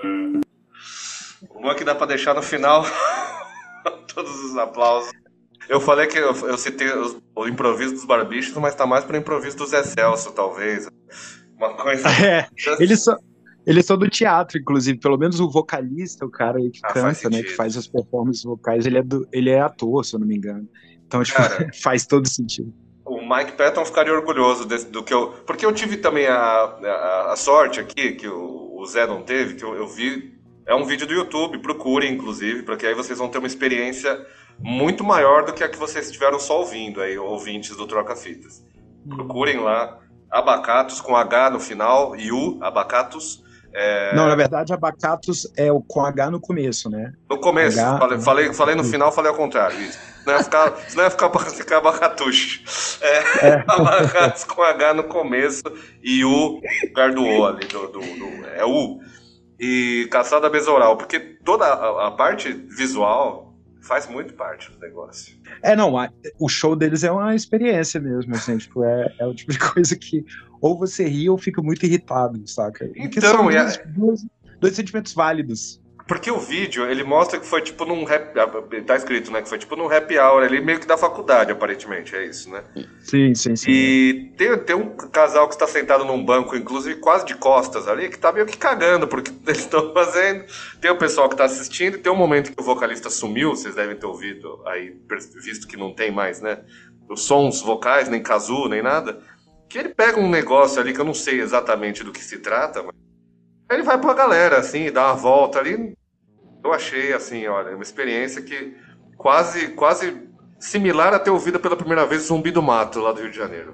O bom é que dá pra deixar no final todos os aplausos. Eu falei que eu citei o improviso dos Barbichos, mas tá mais pro improviso do Zé Celso, talvez. Uma coisa... Eles são do teatro, inclusive. Pelo menos o vocalista, o cara aí que canta, né? Que faz as performances vocais, ele é ator, se eu não me engano. Então, tipo, cara, faz todo sentido. O Mike Patton ficaria orgulhoso do que eu... Porque eu tive também a sorte aqui, que o Zé não teve, que eu vi... É um vídeo do YouTube, procurem, inclusive, porque aí vocês vão ter uma experiência muito maior do que a que vocês estiveram só ouvindo, aí, ouvintes do Troca Fitas. Procurem lá, Abacatos com H no final, e U, Abacatos. Não, na verdade, Abacatos é o com H no começo, né? No começo, falei no final, falei ao contrário. Isso. Não ia ficar Abacatuxe. Abacatos com H no começo e U, no lugar do O ali, é U. E Caçada Besoral, porque toda a parte visual faz muito parte do negócio. O show deles é uma experiência mesmo, assim, tipo, é o tipo de coisa que ou você ri ou fica muito irritado, saca? Então, dois sentimentos válidos. Porque o vídeo, ele mostra que foi tipo num tá escrito, né, que foi tipo num happy hour ali, meio que da faculdade, aparentemente, é isso, né? Sim. E tem um casal que está sentado num banco, inclusive quase de costas ali, que tá meio que cagando porque eles estão fazendo. Tem o pessoal que tá assistindo, e tem um momento que o vocalista sumiu, vocês devem ter ouvido aí, visto que não tem mais, né, os sons vocais, nem kazoo, nem nada, que ele pega um negócio ali que eu não sei exatamente do que se trata, mas ele vai pra galera, assim, dá uma volta ali. Eu achei, assim, olha, uma experiência que quase similar a ter ouvido pela primeira vez Zumbi do Mato, lá do Rio de Janeiro.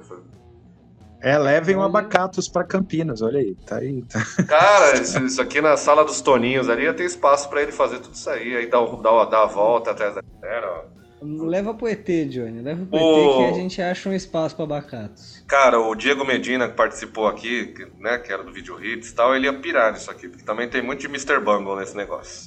Levem um Abacatos pra Campinas, olha aí, tá aí. Tá. Cara, isso aqui na sala dos Toninhos ali, ia ter espaço pra ele fazer tudo isso aí dá a volta atrás da galera, ó. Leva pro ET, Johnny. Leva pro ET que a gente acha um espaço pra Abacatos. Cara, o Diego Medina, que participou aqui, né, que era do Video Hits e tal, ele ia pirar nisso aqui, porque também tem muito de Mr. Bungle nesse negócio.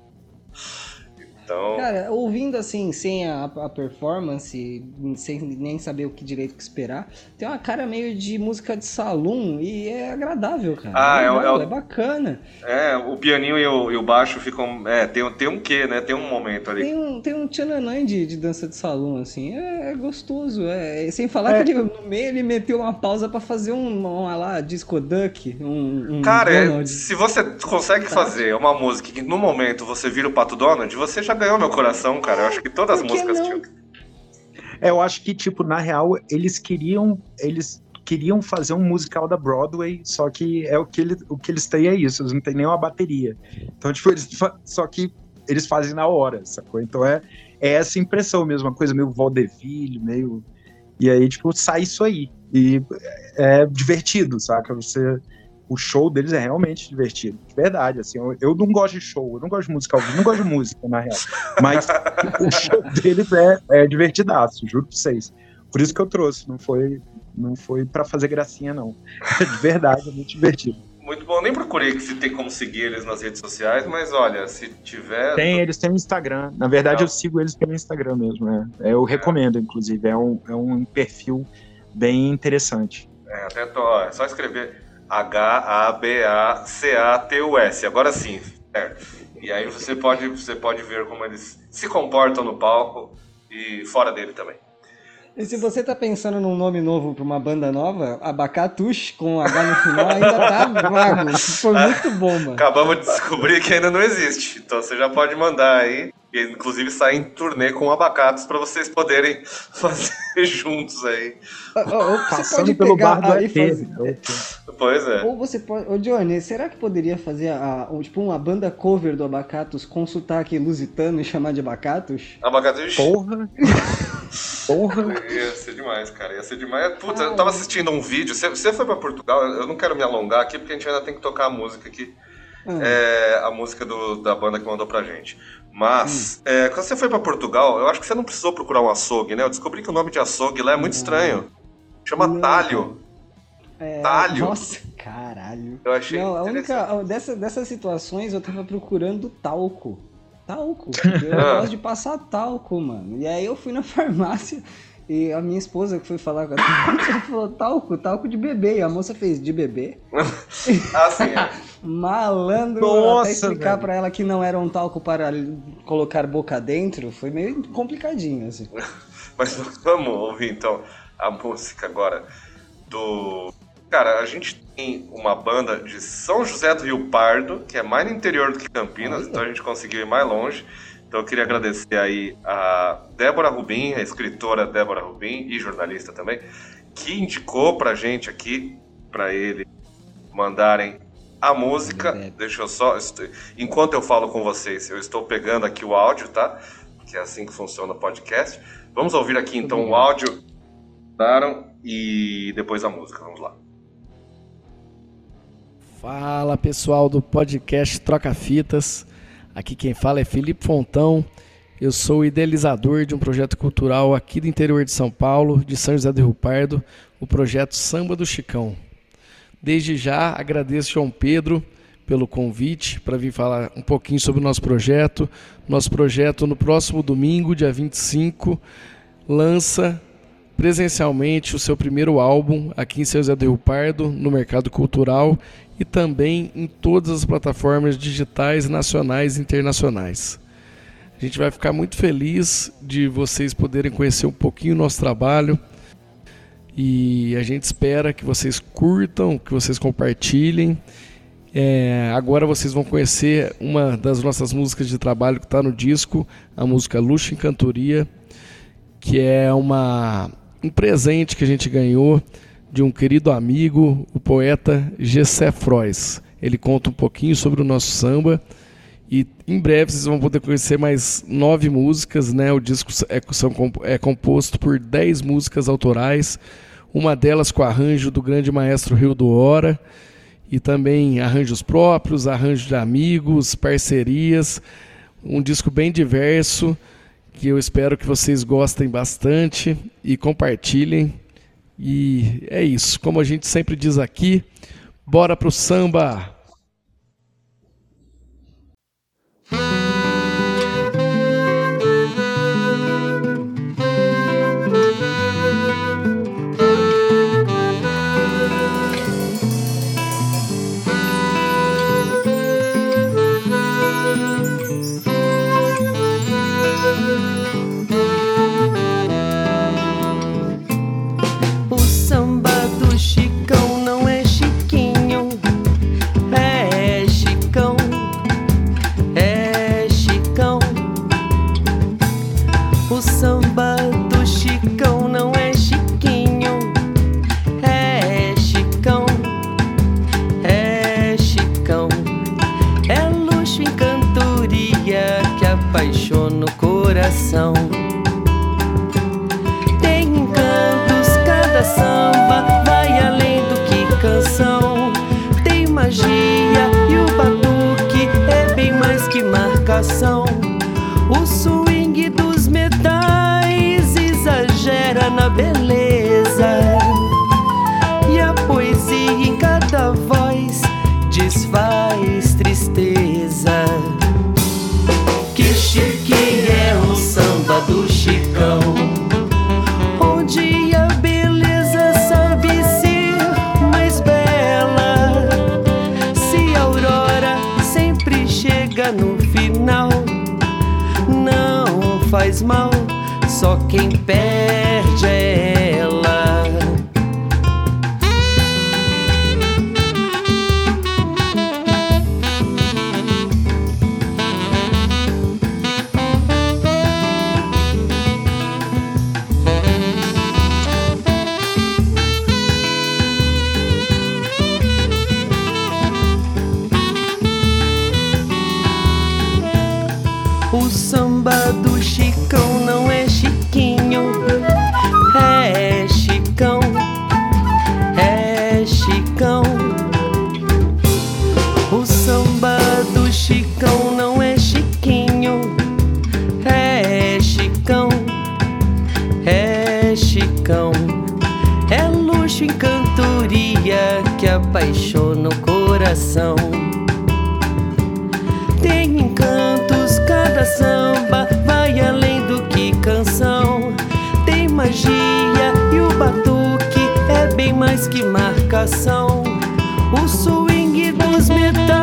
Então... Cara, ouvindo assim, sem a performance, sem nem saber o que direito que esperar, tem uma cara meio de música de salão e é agradável, cara. É bacana. O pianinho e o baixo ficam... tem um quê, né? Tem um momento ali. Tem um tchananã de dança de salão, assim. É gostoso. Sem falar que no meio ele meteu uma pausa pra fazer uma lá, disco duck. Cara, se você consegue fazer uma música que no momento você vira o Pato Donald, você já ganhou meu coração, cara. Eu acho que todas as músicas tinham. Eu acho que, tipo, na real, eles queriam fazer um musical da Broadway, só que o que eles têm é isso, eles não têm nem uma bateria. Então, tipo, só que eles fazem na hora, sacou? Então é essa impressão mesmo, uma coisa meio vaudeville, meio... E aí, tipo, sai isso aí. E é divertido, saca? O show deles é realmente divertido, de verdade, assim, eu não gosto de show, eu não gosto de música ao vivo, não gosto de música, na real, mas o show deles é divertidaço, juro pra vocês, por isso que eu trouxe, não foi pra fazer gracinha, não, de verdade, é muito divertido. Muito bom, nem procurei se tem como seguir eles nas redes sociais, mas olha, se tiver... Eles têm um Instagram, na verdade eu sigo eles pelo Instagram mesmo, eu recomendo, inclusive, é um perfil bem interessante. É só escrever... H-A-B-A-C-A-T-U-S. Agora sim. E aí você pode ver como eles se comportam no palco e fora dele também. E se você tá pensando num nome novo pra uma banda nova, Abacatus com H no final ainda tá vago. Foi muito bom, mano. Acabamos de descobrir que ainda não existe. Então você já pode mandar aí. E, inclusive sair em turnê com Abacatos pra vocês poderem fazer juntos aí. Você pode pelo pegar bar do ET. Pois é. Ou você pode... Ô Johnny, será que poderia fazer tipo uma banda cover do Abacatos com sotaque lusitano e chamar de Abacatos? Abacatos? Porra! Ia ser demais, cara. Ia ser demais. Puta, eu tava assistindo um vídeo. Você foi pra Portugal? Eu não quero me alongar aqui porque a gente ainda tem que tocar a música aqui. A música da banda que mandou pra gente. Mas, quando você foi pra Portugal, eu acho que você não precisou procurar um açougue, né? Eu descobri que o nome de açougue lá é muito estranho. Chama Talho. Talho. Nossa, caralho. Eu achei a única dessas situações eu tava procurando talco. Eu gosto de passar talco, mano. E aí eu fui na farmácia e a minha esposa que foi falar com ela falou talco de bebê. E a moça fez de bebê. Sim. Malandro, Nossa, até explicar velho. pra ela que não era um talco para colocar boca dentro, foi meio complicadinho, assim. Mas vamos ouvir então a música agora do... Cara, a gente tem uma banda de São José do Rio Pardo, que é mais no interior do que Campinas, então a gente conseguiu ir mais longe. Então eu queria agradecer aí a Débora Rubim, a escritora Débora Rubim e jornalista também, que indicou pra gente aqui, pra ele mandarem a música. Deixa eu só... Enquanto eu falo com vocês, eu estou pegando aqui o áudio, tá? Que é assim que funciona o podcast. Vamos ouvir aqui então o áudio e depois a música. Vamos lá. Fala pessoal do podcast Troca Fitas, aqui quem fala é Felipe Fontão, eu sou o idealizador de um projeto cultural aqui do interior de São Paulo, de São José do Rio Pardo, o projeto Samba do Chicão. Desde já agradeço João Pedro pelo convite para vir falar um pouquinho sobre o nosso projeto. Nosso projeto no próximo domingo, dia 25, lança presencialmente o seu primeiro álbum aqui em São José do Rio Pardo, no mercado cultural e também em todas as plataformas digitais nacionais e internacionais. A gente vai ficar muito feliz de vocês poderem conhecer um pouquinho o nosso trabalho e a gente espera que vocês curtam, que vocês compartilhem. Agora vocês vão conhecer uma das nossas músicas de trabalho que está no disco, a música Luxo em Cantoria, que é um presente que a gente ganhou de um querido amigo, o poeta Gessé Frois. Ele conta um pouquinho sobre o nosso samba e em breve vocês vão poder conhecer mais 9 músicas, né? O disco é composto por 10 músicas autorais, uma delas com arranjo do grande maestro Rio do Hora e também arranjos próprios, arranjos de amigos, parcerias, um disco bem diverso que eu espero que vocês gostem bastante e compartilhem. E é isso, como a gente sempre diz aqui, bora pro samba! Apaixona o coração. Tem encantos, cada samba vai além do que canção. Tem magia e o batuque é bem mais que marcação. O swing dos metais exagera na beleza e a poesia em cada voz desfaz tristeza. Que chique é o samba do Chicão, onde a beleza sabe ser mais bela. Se a aurora sempre chega no final, não faz mal, só quem perde é ela. O samba do Chicão não é chiquinho, é Chicão, é Chicão. O samba do Chicão não é chiquinho, é Chicão, é Chicão. É luxo em cantoria que apaixona o coração. Tem encantos, cada samba vai além do que canção. Tem magia e o batuque é bem mais que marcação. O swing dos metais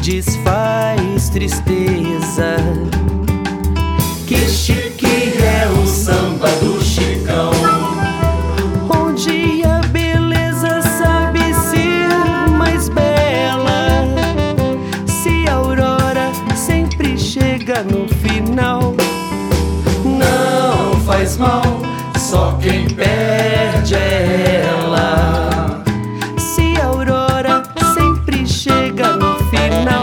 desfaz tristeza. Que chique é o samba do Chicão, onde a beleza sabe ser mais bela. Se a aurora sempre chega no final, não faz mal, só quem perde é ela. Se a aurora sempre chega no final,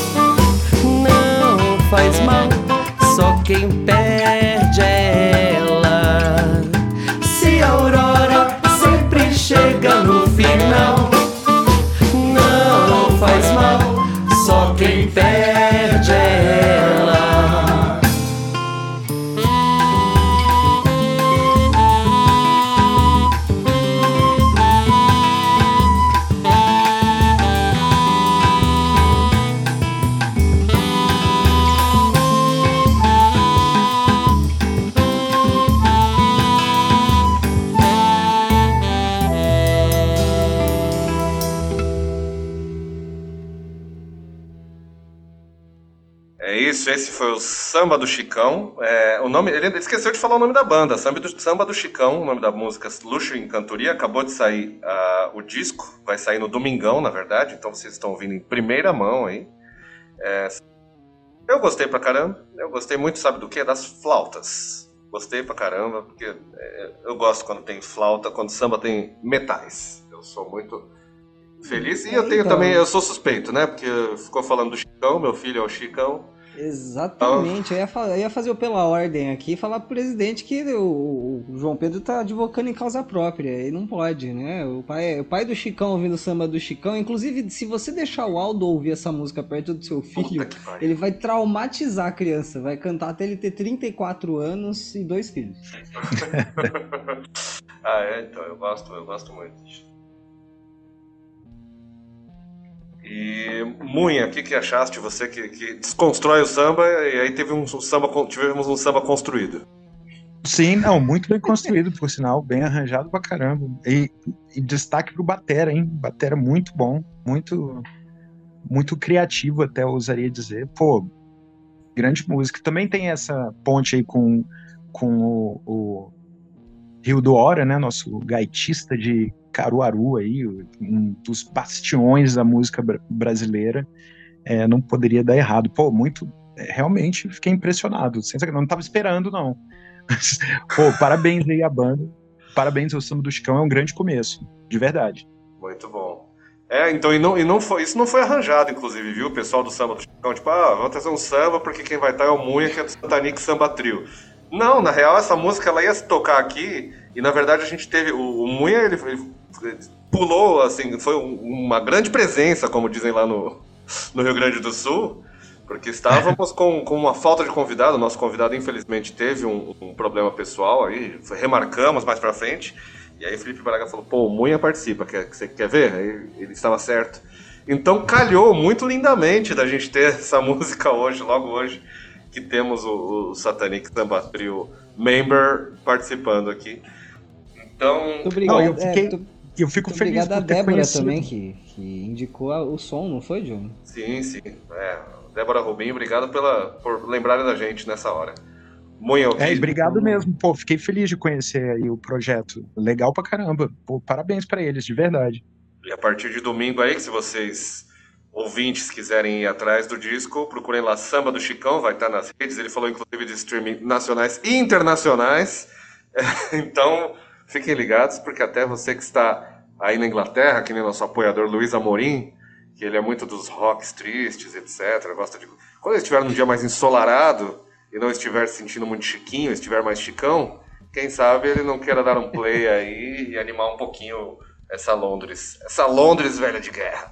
não faz mal, só quem perde é ela. Se a aurora sempre chega no final, não faz mal, só quem perde é ela. Esse foi o Samba do Chicão. O nome, ele esqueceu de falar o nome da banda, Samba do Chicão, o nome da música Luxo em Cantoria. Acabou de sair o disco, vai sair no domingão, na verdade, então vocês estão ouvindo em primeira mão aí. Eu gostei pra caramba, eu gostei muito, sabe do quê? Das flautas. Gostei pra caramba, porque eu gosto quando tem flauta, quando samba tem metais. Eu sou muito feliz e eu tenho também, eu sou suspeito, né? Porque ficou falando do Chicão, meu filho é o Chicão. Exatamente, eu ia fazer o pela ordem aqui e falar pro presidente que o João Pedro tá advocando em causa própria, e não pode, né? O pai do Chicão ouvindo o samba do Chicão, inclusive se você deixar o Aldo ouvir essa música perto do seu filho, ele vai traumatizar a criança, vai cantar até ele ter 34 anos e 2 filhos. Então, eu gosto muito. E Munha, o que achaste? Você que desconstrói o samba e aí tivemos um samba construído. Sim, não, muito bem construído, por sinal, bem arranjado pra caramba. E destaque pro batera, hein? Batera muito bom, muito, muito criativo, até eu ousaria dizer. Pô, grande música. Também tem essa ponte aí com o Rio do Hora, né? Nosso gaitista de Caruaru aí, um dos bastiões da música brasileira, não poderia dar errado. Pô, realmente fiquei impressionado, não estava esperando não. Pô, parabéns aí à banda, parabéns ao Samba do Chicão, é um grande começo, de verdade. Muito bom. Então, isso não foi arranjado, inclusive, viu? O pessoal do Samba do Chicão, tipo, vamos trazer um samba porque quem vai estar é o Munha, que é do Satanic Samba Trio. Não, na real, essa música ela ia se tocar aqui, e na verdade a gente teve, o Munha, ele pulou, assim, foi uma grande presença, como dizem lá no Rio Grande do Sul, porque estávamos com uma falta de convidado. O nosso convidado, infelizmente, teve um problema pessoal, aí remarcamos mais pra frente, e aí Felipe Braga falou, pô, o Munha participa, você quer ver? Aí ele estava certo. Então calhou muito lindamente da gente ter essa música hoje, logo hoje, que temos o Satanic Samba Trio member participando aqui. Então, muito obrigado. Eu fico feliz por ter Débora conhecido. Também, que indicou o som, não foi, John? Sim. Débora Rubim, obrigado por lembrarem da gente nessa hora. Muito obrigado mesmo. Pô, fiquei feliz de conhecer aí o projeto. Legal pra caramba. Pô, parabéns pra eles, de verdade. E a partir de domingo aí, que se vocês ouvintes quiserem ir atrás do disco, procurem lá Samba do Chicão, vai estar nas redes. Ele falou inclusive de streaming nacionais e internacionais. Então, fiquem ligados, porque até você que está aí na Inglaterra, que nem nosso apoiador Luiz Amorim, que ele é muito dos rocks tristes, etc. Gosta de... Quando ele estiver num dia mais ensolarado e não estiver se sentindo muito chiquinho, estiver mais chicão, quem sabe ele não queira dar um play aí e animar um pouquinho essa Londres velha de guerra.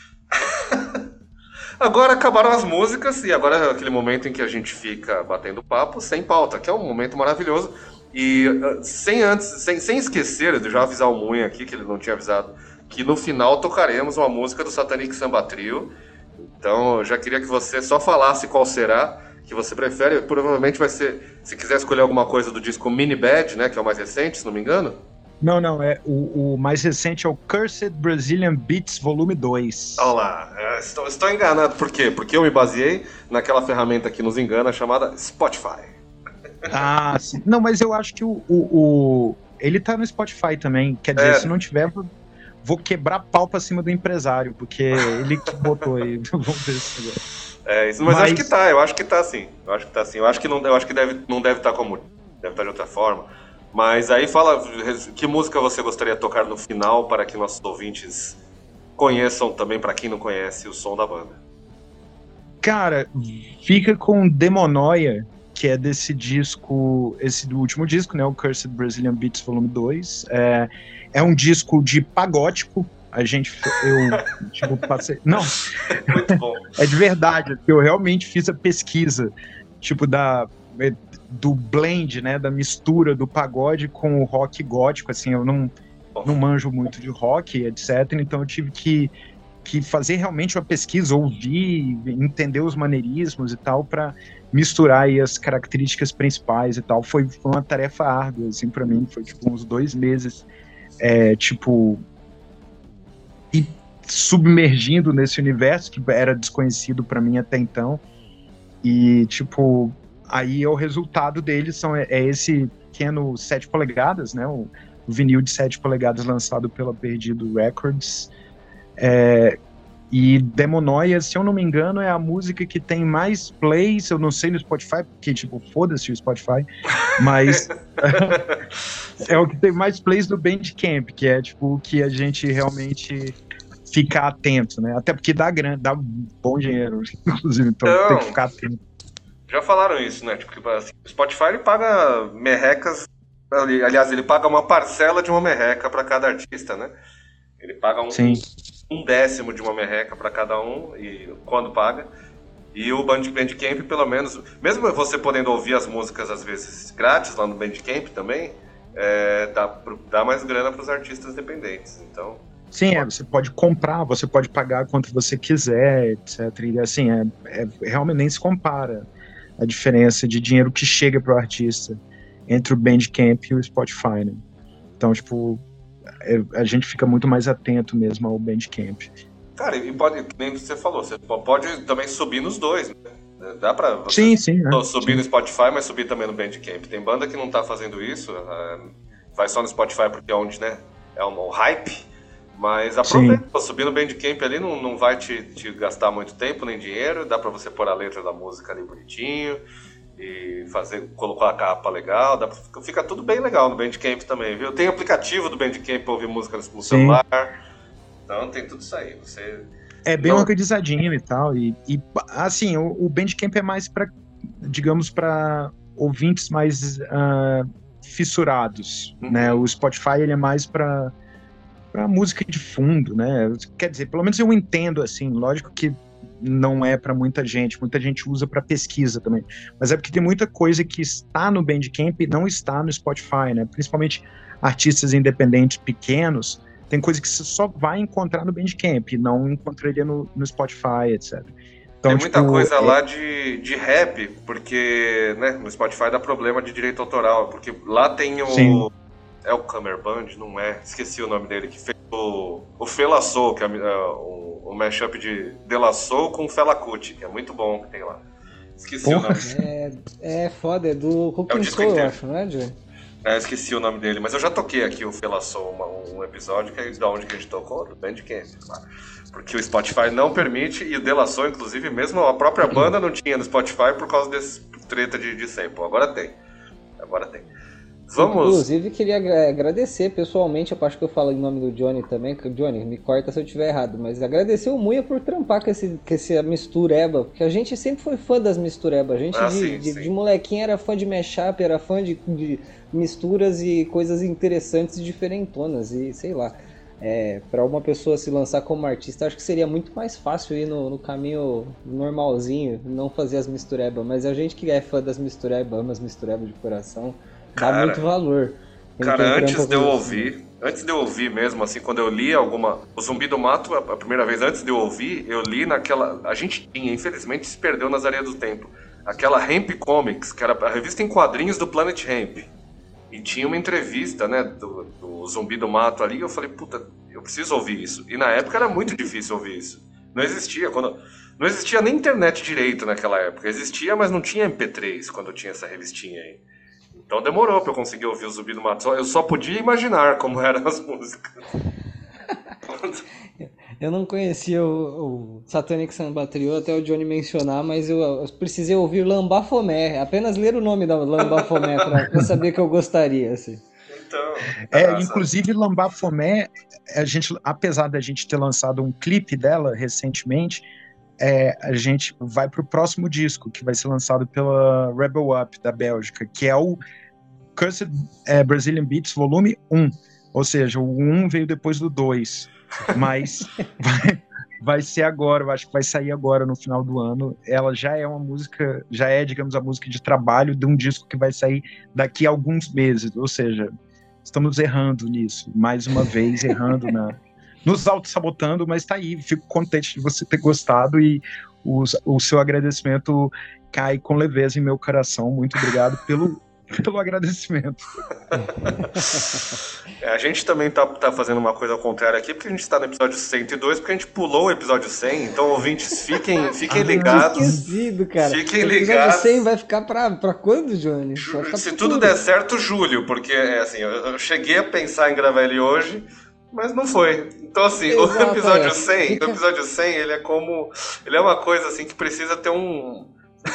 Agora acabaram as músicas e agora é aquele momento em que a gente fica batendo papo sem pauta, que é um momento maravilhoso. E sem esquecer, de já avisar o Munha aqui, que ele não tinha avisado, que no final tocaremos uma música do Satanic Samba Trio. Então eu já queria que você só falasse qual será que você prefere. Provavelmente vai ser, se quiser escolher alguma coisa do disco Mini Bad, né, que é o mais recente, se não me engano. Não, o mais recente é o Cursed Brazilian Beats Volume 2. Olha lá, estou enganado. Por quê? Porque eu me baseei naquela ferramenta que nos engana chamada Spotify. Ah, sim. Não, mas eu acho que ele tá no Spotify também. Quer dizer, se não tiver, vou quebrar pau pra cima do empresário, porque ele que botou aí. Vamos ver se isso, mas acho que tá, eu acho que tá sim. Eu acho que não deve estar como. Deve estar de outra forma. Mas aí fala, que música você gostaria de tocar no final para que nossos ouvintes conheçam também, para quem não conhece, o som da banda? Cara, fica com Demonoia, que é desse disco, esse do último disco, né, o Cursed Brazilian Beats Volume 2. É um disco de pagótico. Eu passei... Não, muito bom. É de verdade, eu realmente fiz a pesquisa, do blend, né, da mistura do pagode com o rock gótico, assim, eu não manjo muito de rock, etc, então eu tive que fazer realmente uma pesquisa, ouvir, entender os maneirismos e tal, para misturar aí as características principais e tal. Foi uma tarefa árdua, assim, para mim, foi tipo uns 2 meses, e submergindo nesse universo que era desconhecido para mim até então, e aí o resultado deles é esse pequeno 7 polegadas, né, o vinil de 7 polegadas lançado pela Perdido Records, e Demonoia, se eu não me engano, é a música que tem mais plays, eu não sei no Spotify, porque foda-se o Spotify, mas é o que tem mais plays do Bandcamp, que é o que a gente realmente fica atento, né, até porque dá bom dinheiro, inclusive, então tem que ficar atento. Já falaram isso, né? Assim, o Spotify ele paga merrecas, aliás, ele paga uma parcela de uma merreca para cada artista, né? Ele paga um décimo de uma merreca para cada um, e quando paga. E o Bandcamp, pelo menos, mesmo você podendo ouvir as músicas às vezes grátis lá no Bandcamp também, dá mais grana para os artistas independentes. Então. Sim, você pode comprar, você pode pagar quanto você quiser, etc. E assim, realmente nem se compara a diferença de dinheiro que chega pro artista entre o Bandcamp e o Spotify, né? Então, a gente fica muito mais atento mesmo ao Bandcamp. Cara, e pode, nem você falou, você pode também subir nos dois, né? Dá pra você subir no Spotify, mas subir também no Bandcamp. Tem banda que não tá fazendo isso, vai só no Spotify porque é onde, né, é um hype. Mas aproveita, subir no Bandcamp ali não vai te gastar muito tempo nem dinheiro, dá pra você pôr a letra da música ali bonitinho e colocar a capa legal, fica tudo bem legal no Bandcamp também, viu? Tem aplicativo do Bandcamp pra ouvir música no celular, então tem tudo isso aí. É bem organizadinho e tal, e assim, o Bandcamp é mais pra, digamos, pra ouvintes mais fissurados, né? O Spotify ele é mais pra música de fundo, né? Quer dizer, pelo menos eu entendo, assim, lógico que não é para muita gente usa para pesquisa também, mas é porque tem muita coisa que está no Bandcamp e não está no Spotify, né? Principalmente artistas independentes pequenos, tem coisa que você só vai encontrar no Bandcamp, não encontraria no Spotify, etc. Então, tem muita coisa lá de rap, porque, né, no Spotify dá problema de direito autoral, porque lá tem é o Kammerband, não é? Esqueci o nome dele, que fez o Fela Soul, que é o mashup de De La Soul com Fela Kuti, que é muito bom que tem lá. Esqueci o nome. É foda, é do Cooking Soul, eu acho, não é, Johnny? Esqueci o nome dele, mas eu já toquei aqui o Fela Soul, um episódio que é da onde que a gente tocou, do Bandcamp, claro. Porque o Spotify não permite, e o De La Soul, inclusive, mesmo a própria banda não tinha no Spotify por causa desse treta de sample. Agora tem. Vamos. Inclusive, queria agradecer pessoalmente, eu acho que eu falo em nome do Johnny também, que Johnny, me corta se eu estiver errado, mas agradecer o Muia por trampar com essa mistureba, porque a gente sempre foi fã das misturebas, a gente de molequinho era fã de mashup, era fã de misturas e coisas interessantes e diferentonas, e sei lá, para uma pessoa se lançar como artista, acho que seria muito mais fácil ir no caminho normalzinho, não fazer as misturebas, mas a gente que é fã das misturebas, ama as misturebas de coração, dá muito valor. Cara, antes de eu ouvir mesmo, assim, quando eu li o Zumbi do Mato, a primeira vez, antes de eu ouvir, eu li a gente tinha, infelizmente se perdeu nas areias do tempo, aquela Hemp Comics, que era a revista em quadrinhos do Planet Hemp. E tinha uma entrevista, né, do Zumbi do Mato ali, e eu falei, puta, eu preciso ouvir isso. E na época era muito difícil ouvir isso. Não existia nem internet direito naquela época. Existia, mas não tinha MP3 quando tinha essa revistinha aí. Então demorou pra eu conseguir ouvir o Zumbi do Mato. Eu só podia imaginar como eram as músicas. Eu não conhecia o Satanic Samba Trio até o Johnny mencionar, mas eu precisei ouvir Lambafomé, apenas ler o nome da Lambafomé pra saber que eu gostaria, assim. Então, inclusive Lambafomé, a gente, apesar da gente ter lançado um clipe dela recentemente, a gente vai pro próximo disco, que vai ser lançado pela Rebel Up, da Bélgica, que é o Cursed Brazilian Beats Volume 1, ou seja, o 1 veio depois do 2. Mas vai ser agora, eu acho que vai sair agora no final do ano. Ela já é uma música, digamos, a música de trabalho de um disco que vai sair daqui a alguns meses, ou seja, estamos errando nisso, mais uma vez errando, nos auto-sabotando, mas tá aí, fico contente de você ter gostado e o seu agradecimento cai com leveza em meu coração. Muito obrigado pelo agradecimento. A gente também tá fazendo uma coisa ao contrário aqui, porque a gente está no episódio 102, porque a gente pulou o episódio 100, então ouvintes, fiquem ligados. Esquecido, cara. Fiquem o ligados. episódio 100 vai ficar pra quando, Johnny? Se tudo der certo, julho, porque assim, eu cheguei a pensar em gravar ele hoje, mas não foi. Então assim, o episódio 100, ele é uma coisa assim que precisa ter um...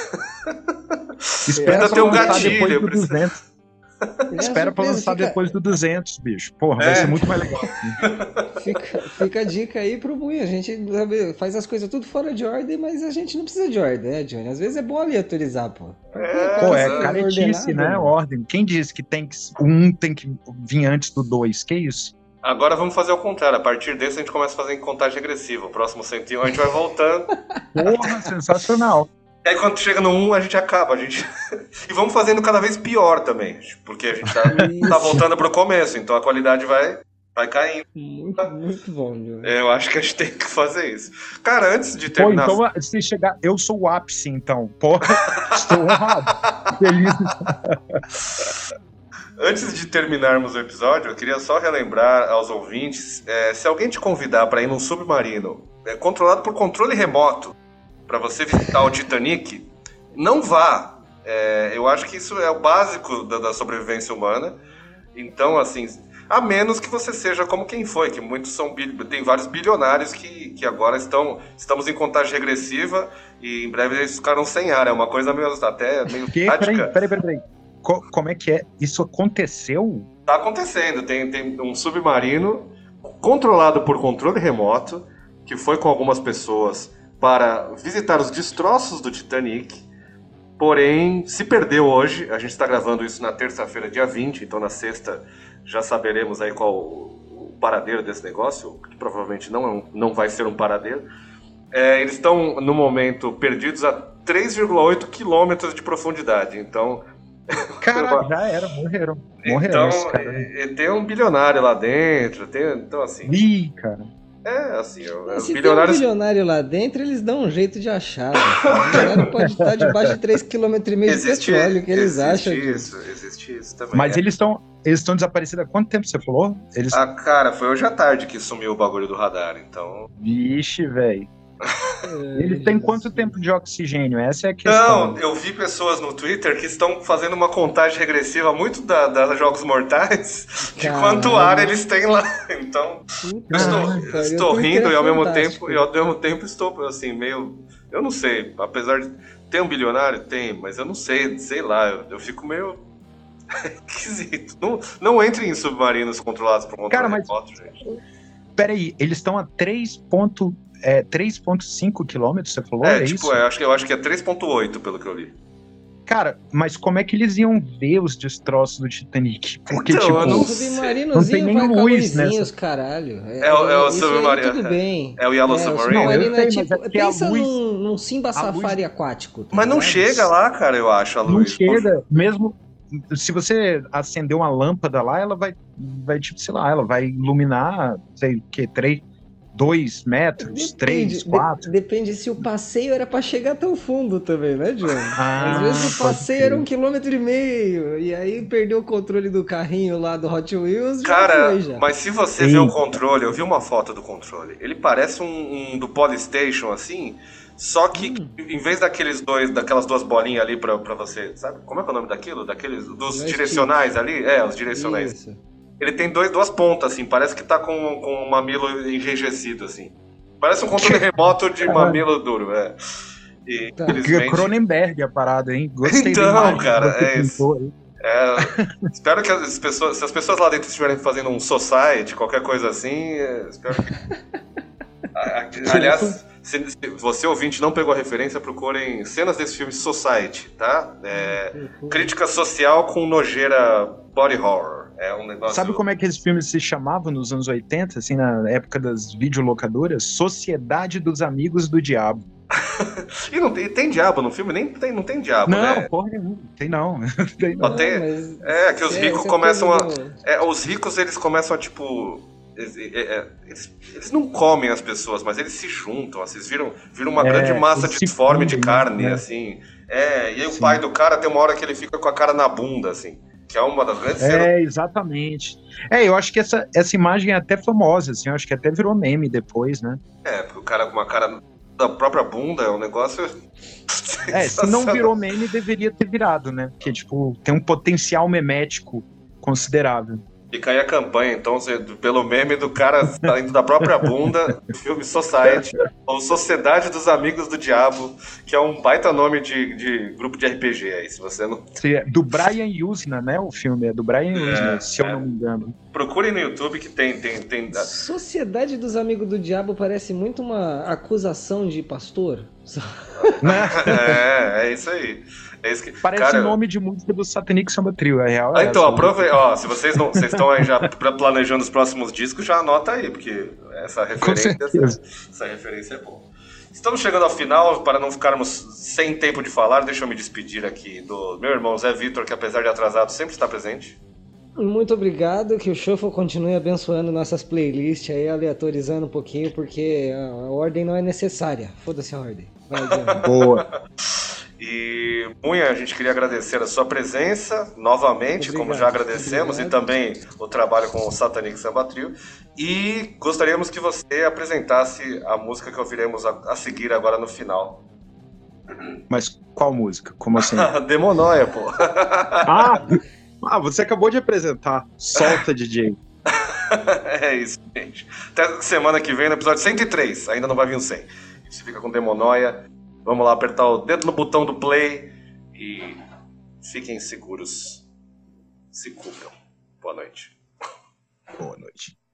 Espera ter um lançar gatilho. Depois do 200. Espera pra lançar depois do 200, bicho. Porra, vai ser muito mais legal. Fica a dica aí pro Bui. A gente faz as coisas tudo fora de ordem, mas a gente não precisa de ordem, né, Johnny? Às vezes é bom aleatorizar, pô. Caretice, né? Ordem. Quem disse que um tem que vir antes do 2? Que isso? Agora vamos fazer o contrário. A partir desse a gente começa a fazer em contagem regressiva. O próximo 101 a gente vai voltando. Porra, sensacional. E aí quando chega no 1 a gente acaba, e vamos fazendo cada vez pior também, porque a gente tá voltando pro começo, então a qualidade vai caindo. Muito bom, Johnny. Eu acho que a gente tem que fazer isso. Cara, antes de terminar... Pô, então, se chegar... Eu sou o ápice, então. Porra, estou honrado. Feliz. Antes de terminarmos o episódio, eu queria só relembrar aos ouvintes, se alguém te convidar para ir num submarino controlado por controle remoto, para você visitar o Titanic, não vá. Eu acho que isso é o básico da sobrevivência humana. Então, assim, a menos que você seja como quem foi, que muitos tem vários bilionários que agora estamos em contagem regressiva e em breve eles ficaram sem ar. É uma coisa meio tática. Peraí. Como é que é? Isso aconteceu? Tá acontecendo. Tem um submarino controlado por controle remoto que foi com algumas pessoas para visitar os destroços do Titanic, porém se perdeu hoje. A gente está gravando isso na terça-feira, dia 20, então na sexta já saberemos aí qual o paradeiro desse negócio, que provavelmente não vai ser um paradeiro. Eles estão, no momento, perdidos a 3,8 quilômetros de profundidade, então... Caraca, já era, morreram. Então, cara. Tem um bilionário lá dentro, então assim... Ih, cara... Se tem um bilionário lá dentro, eles dão um jeito de achar. O bilionário pode estar debaixo de 3,5 km de petróleo, que eles acham. Existe isso também. Mas eles estão desaparecidos há quanto tempo você falou? Cara, foi hoje à tarde que sumiu o bagulho do radar, então... Vixe, velho. Eles têm quanto tempo de oxigênio? Essa é a questão. Não, eu vi pessoas no Twitter que estão fazendo uma contagem regressiva muito da Jogos Mortais de quanto ar eles têm lá. Então, eu estou rindo e ao mesmo tempo estou assim, meio... Eu não sei, apesar de ter um bilionário, tem, mas eu não sei lá, eu fico meio... esquisito. Não entre em submarinos controlados por controle remoto, gente. Peraí, eles estão a 3,5 quilômetros, você falou? Isso? Eu acho que é 3,8 pelo que eu li. Cara, mas como é que eles iam ver os destroços do Titanic? Porque, então, não tem nem luz nessa... caralho. O submarino. Tudo bem. É o Yellow Submarine. O submarino pensa num Simba Safari aquático. Mas não chega lá, cara, eu acho, a luz. Não chega, mesmo... Se você acender uma lâmpada lá, ela vai tipo, sei lá, ela vai iluminar, sei o que, 2 metros, 3, 4? Depende se o passeio era pra chegar até o fundo também, né, John? Às vezes o pode passeio crer. era 1,5 km, e aí perdeu o controle do carrinho lá do Hot Wheels, já Cara, foi já. mas se você vê o controle, eu vi uma foto do controle. Ele parece um do Polystation, assim, só que em vez daquelas duas bolinhas ali pra você, sabe? Como é que é o nome daquilo? Dos Joystick. direcionais ali? Os direcionais. Isso. Ele tem duas pontas, assim, parece que tá com um mamilo enrijecido, assim. Parece um controle remoto de mamilo duro, E, Tá. infelizmente... Cronenberg a parada, hein? Gostei Então, da imagem cara, que você é isso. pintou aí. Espero que se as pessoas lá dentro estiverem fazendo um society, qualquer coisa assim, espero que... Aliás, se você ouvinte não pegou a referência, procurem cenas desse filme Society, tá? Crítica social com nojeira body horror. É um negócio... Sabe como é que esse filme se chamava nos anos 80, assim, na época das videolocadoras? Sociedade dos Amigos do Diabo. E não tem diabo no filme? Não tem diabo, Não, né? porra nenhuma. Tem não. Tem não. Que os ricos começam os ricos, eles começam a, tipo... Eles não comem as pessoas, mas eles se juntam, assim, viram uma grande massa disforme de carne, né? assim. E aí o pai do cara tem uma hora que ele fica com a cara na bunda, assim. Que é uma das grandes cenas. Exatamente. Eu acho que essa imagem é até famosa, assim, eu acho que até virou meme depois, né? Porque o cara com uma cara da própria bunda é um negócio... Se não virou meme, deveria ter virado, né? Porque, tipo, tem um potencial memético considerável. Fica aí a campanha, então, pelo meme do cara saindo da própria bunda, filme Society, ou Sociedade dos Amigos do Diabo, que é um baita nome de grupo de RPG aí, se você não... Do Brian Usna, né, o filme, é do Brian Usna, se eu não me engano. Procurem no YouTube que tem... Sociedade dos Amigos do Diabo parece muito uma acusação de pastor. É isso aí. É isso que... Parece o nome de música do Satanic Samba Trio, é real. Então, aproveita. Se vocês estão aí já planejando os próximos discos, já anota aí, porque essa referência é boa. Estamos chegando ao final, para não ficarmos sem tempo de falar, deixa eu me despedir aqui do meu irmão Zé Vitor, que apesar de atrasado, sempre está presente. Muito obrigado, que o Shuffle continue abençoando nossas playlists aí, aleatorizando um pouquinho, porque a ordem não é necessária. Foda-se a ordem. Vai, boa. E, Munha, a gente queria agradecer a sua presença novamente, como já agradecemos, e também o trabalho com o Satanic Samba Trio. E gostaríamos que você apresentasse a música que ouviremos a seguir agora no final. Mas qual música? Como assim? Demonóia, pô. Você acabou de apresentar. Solta, DJ. É isso, gente. Até semana que vem, no episódio 103. Ainda não vai vir o 100. Você fica com Demonóia. Vamos lá, apertar o dedo no botão do play e fiquem seguros. Se cubram. Boa noite. Boa noite.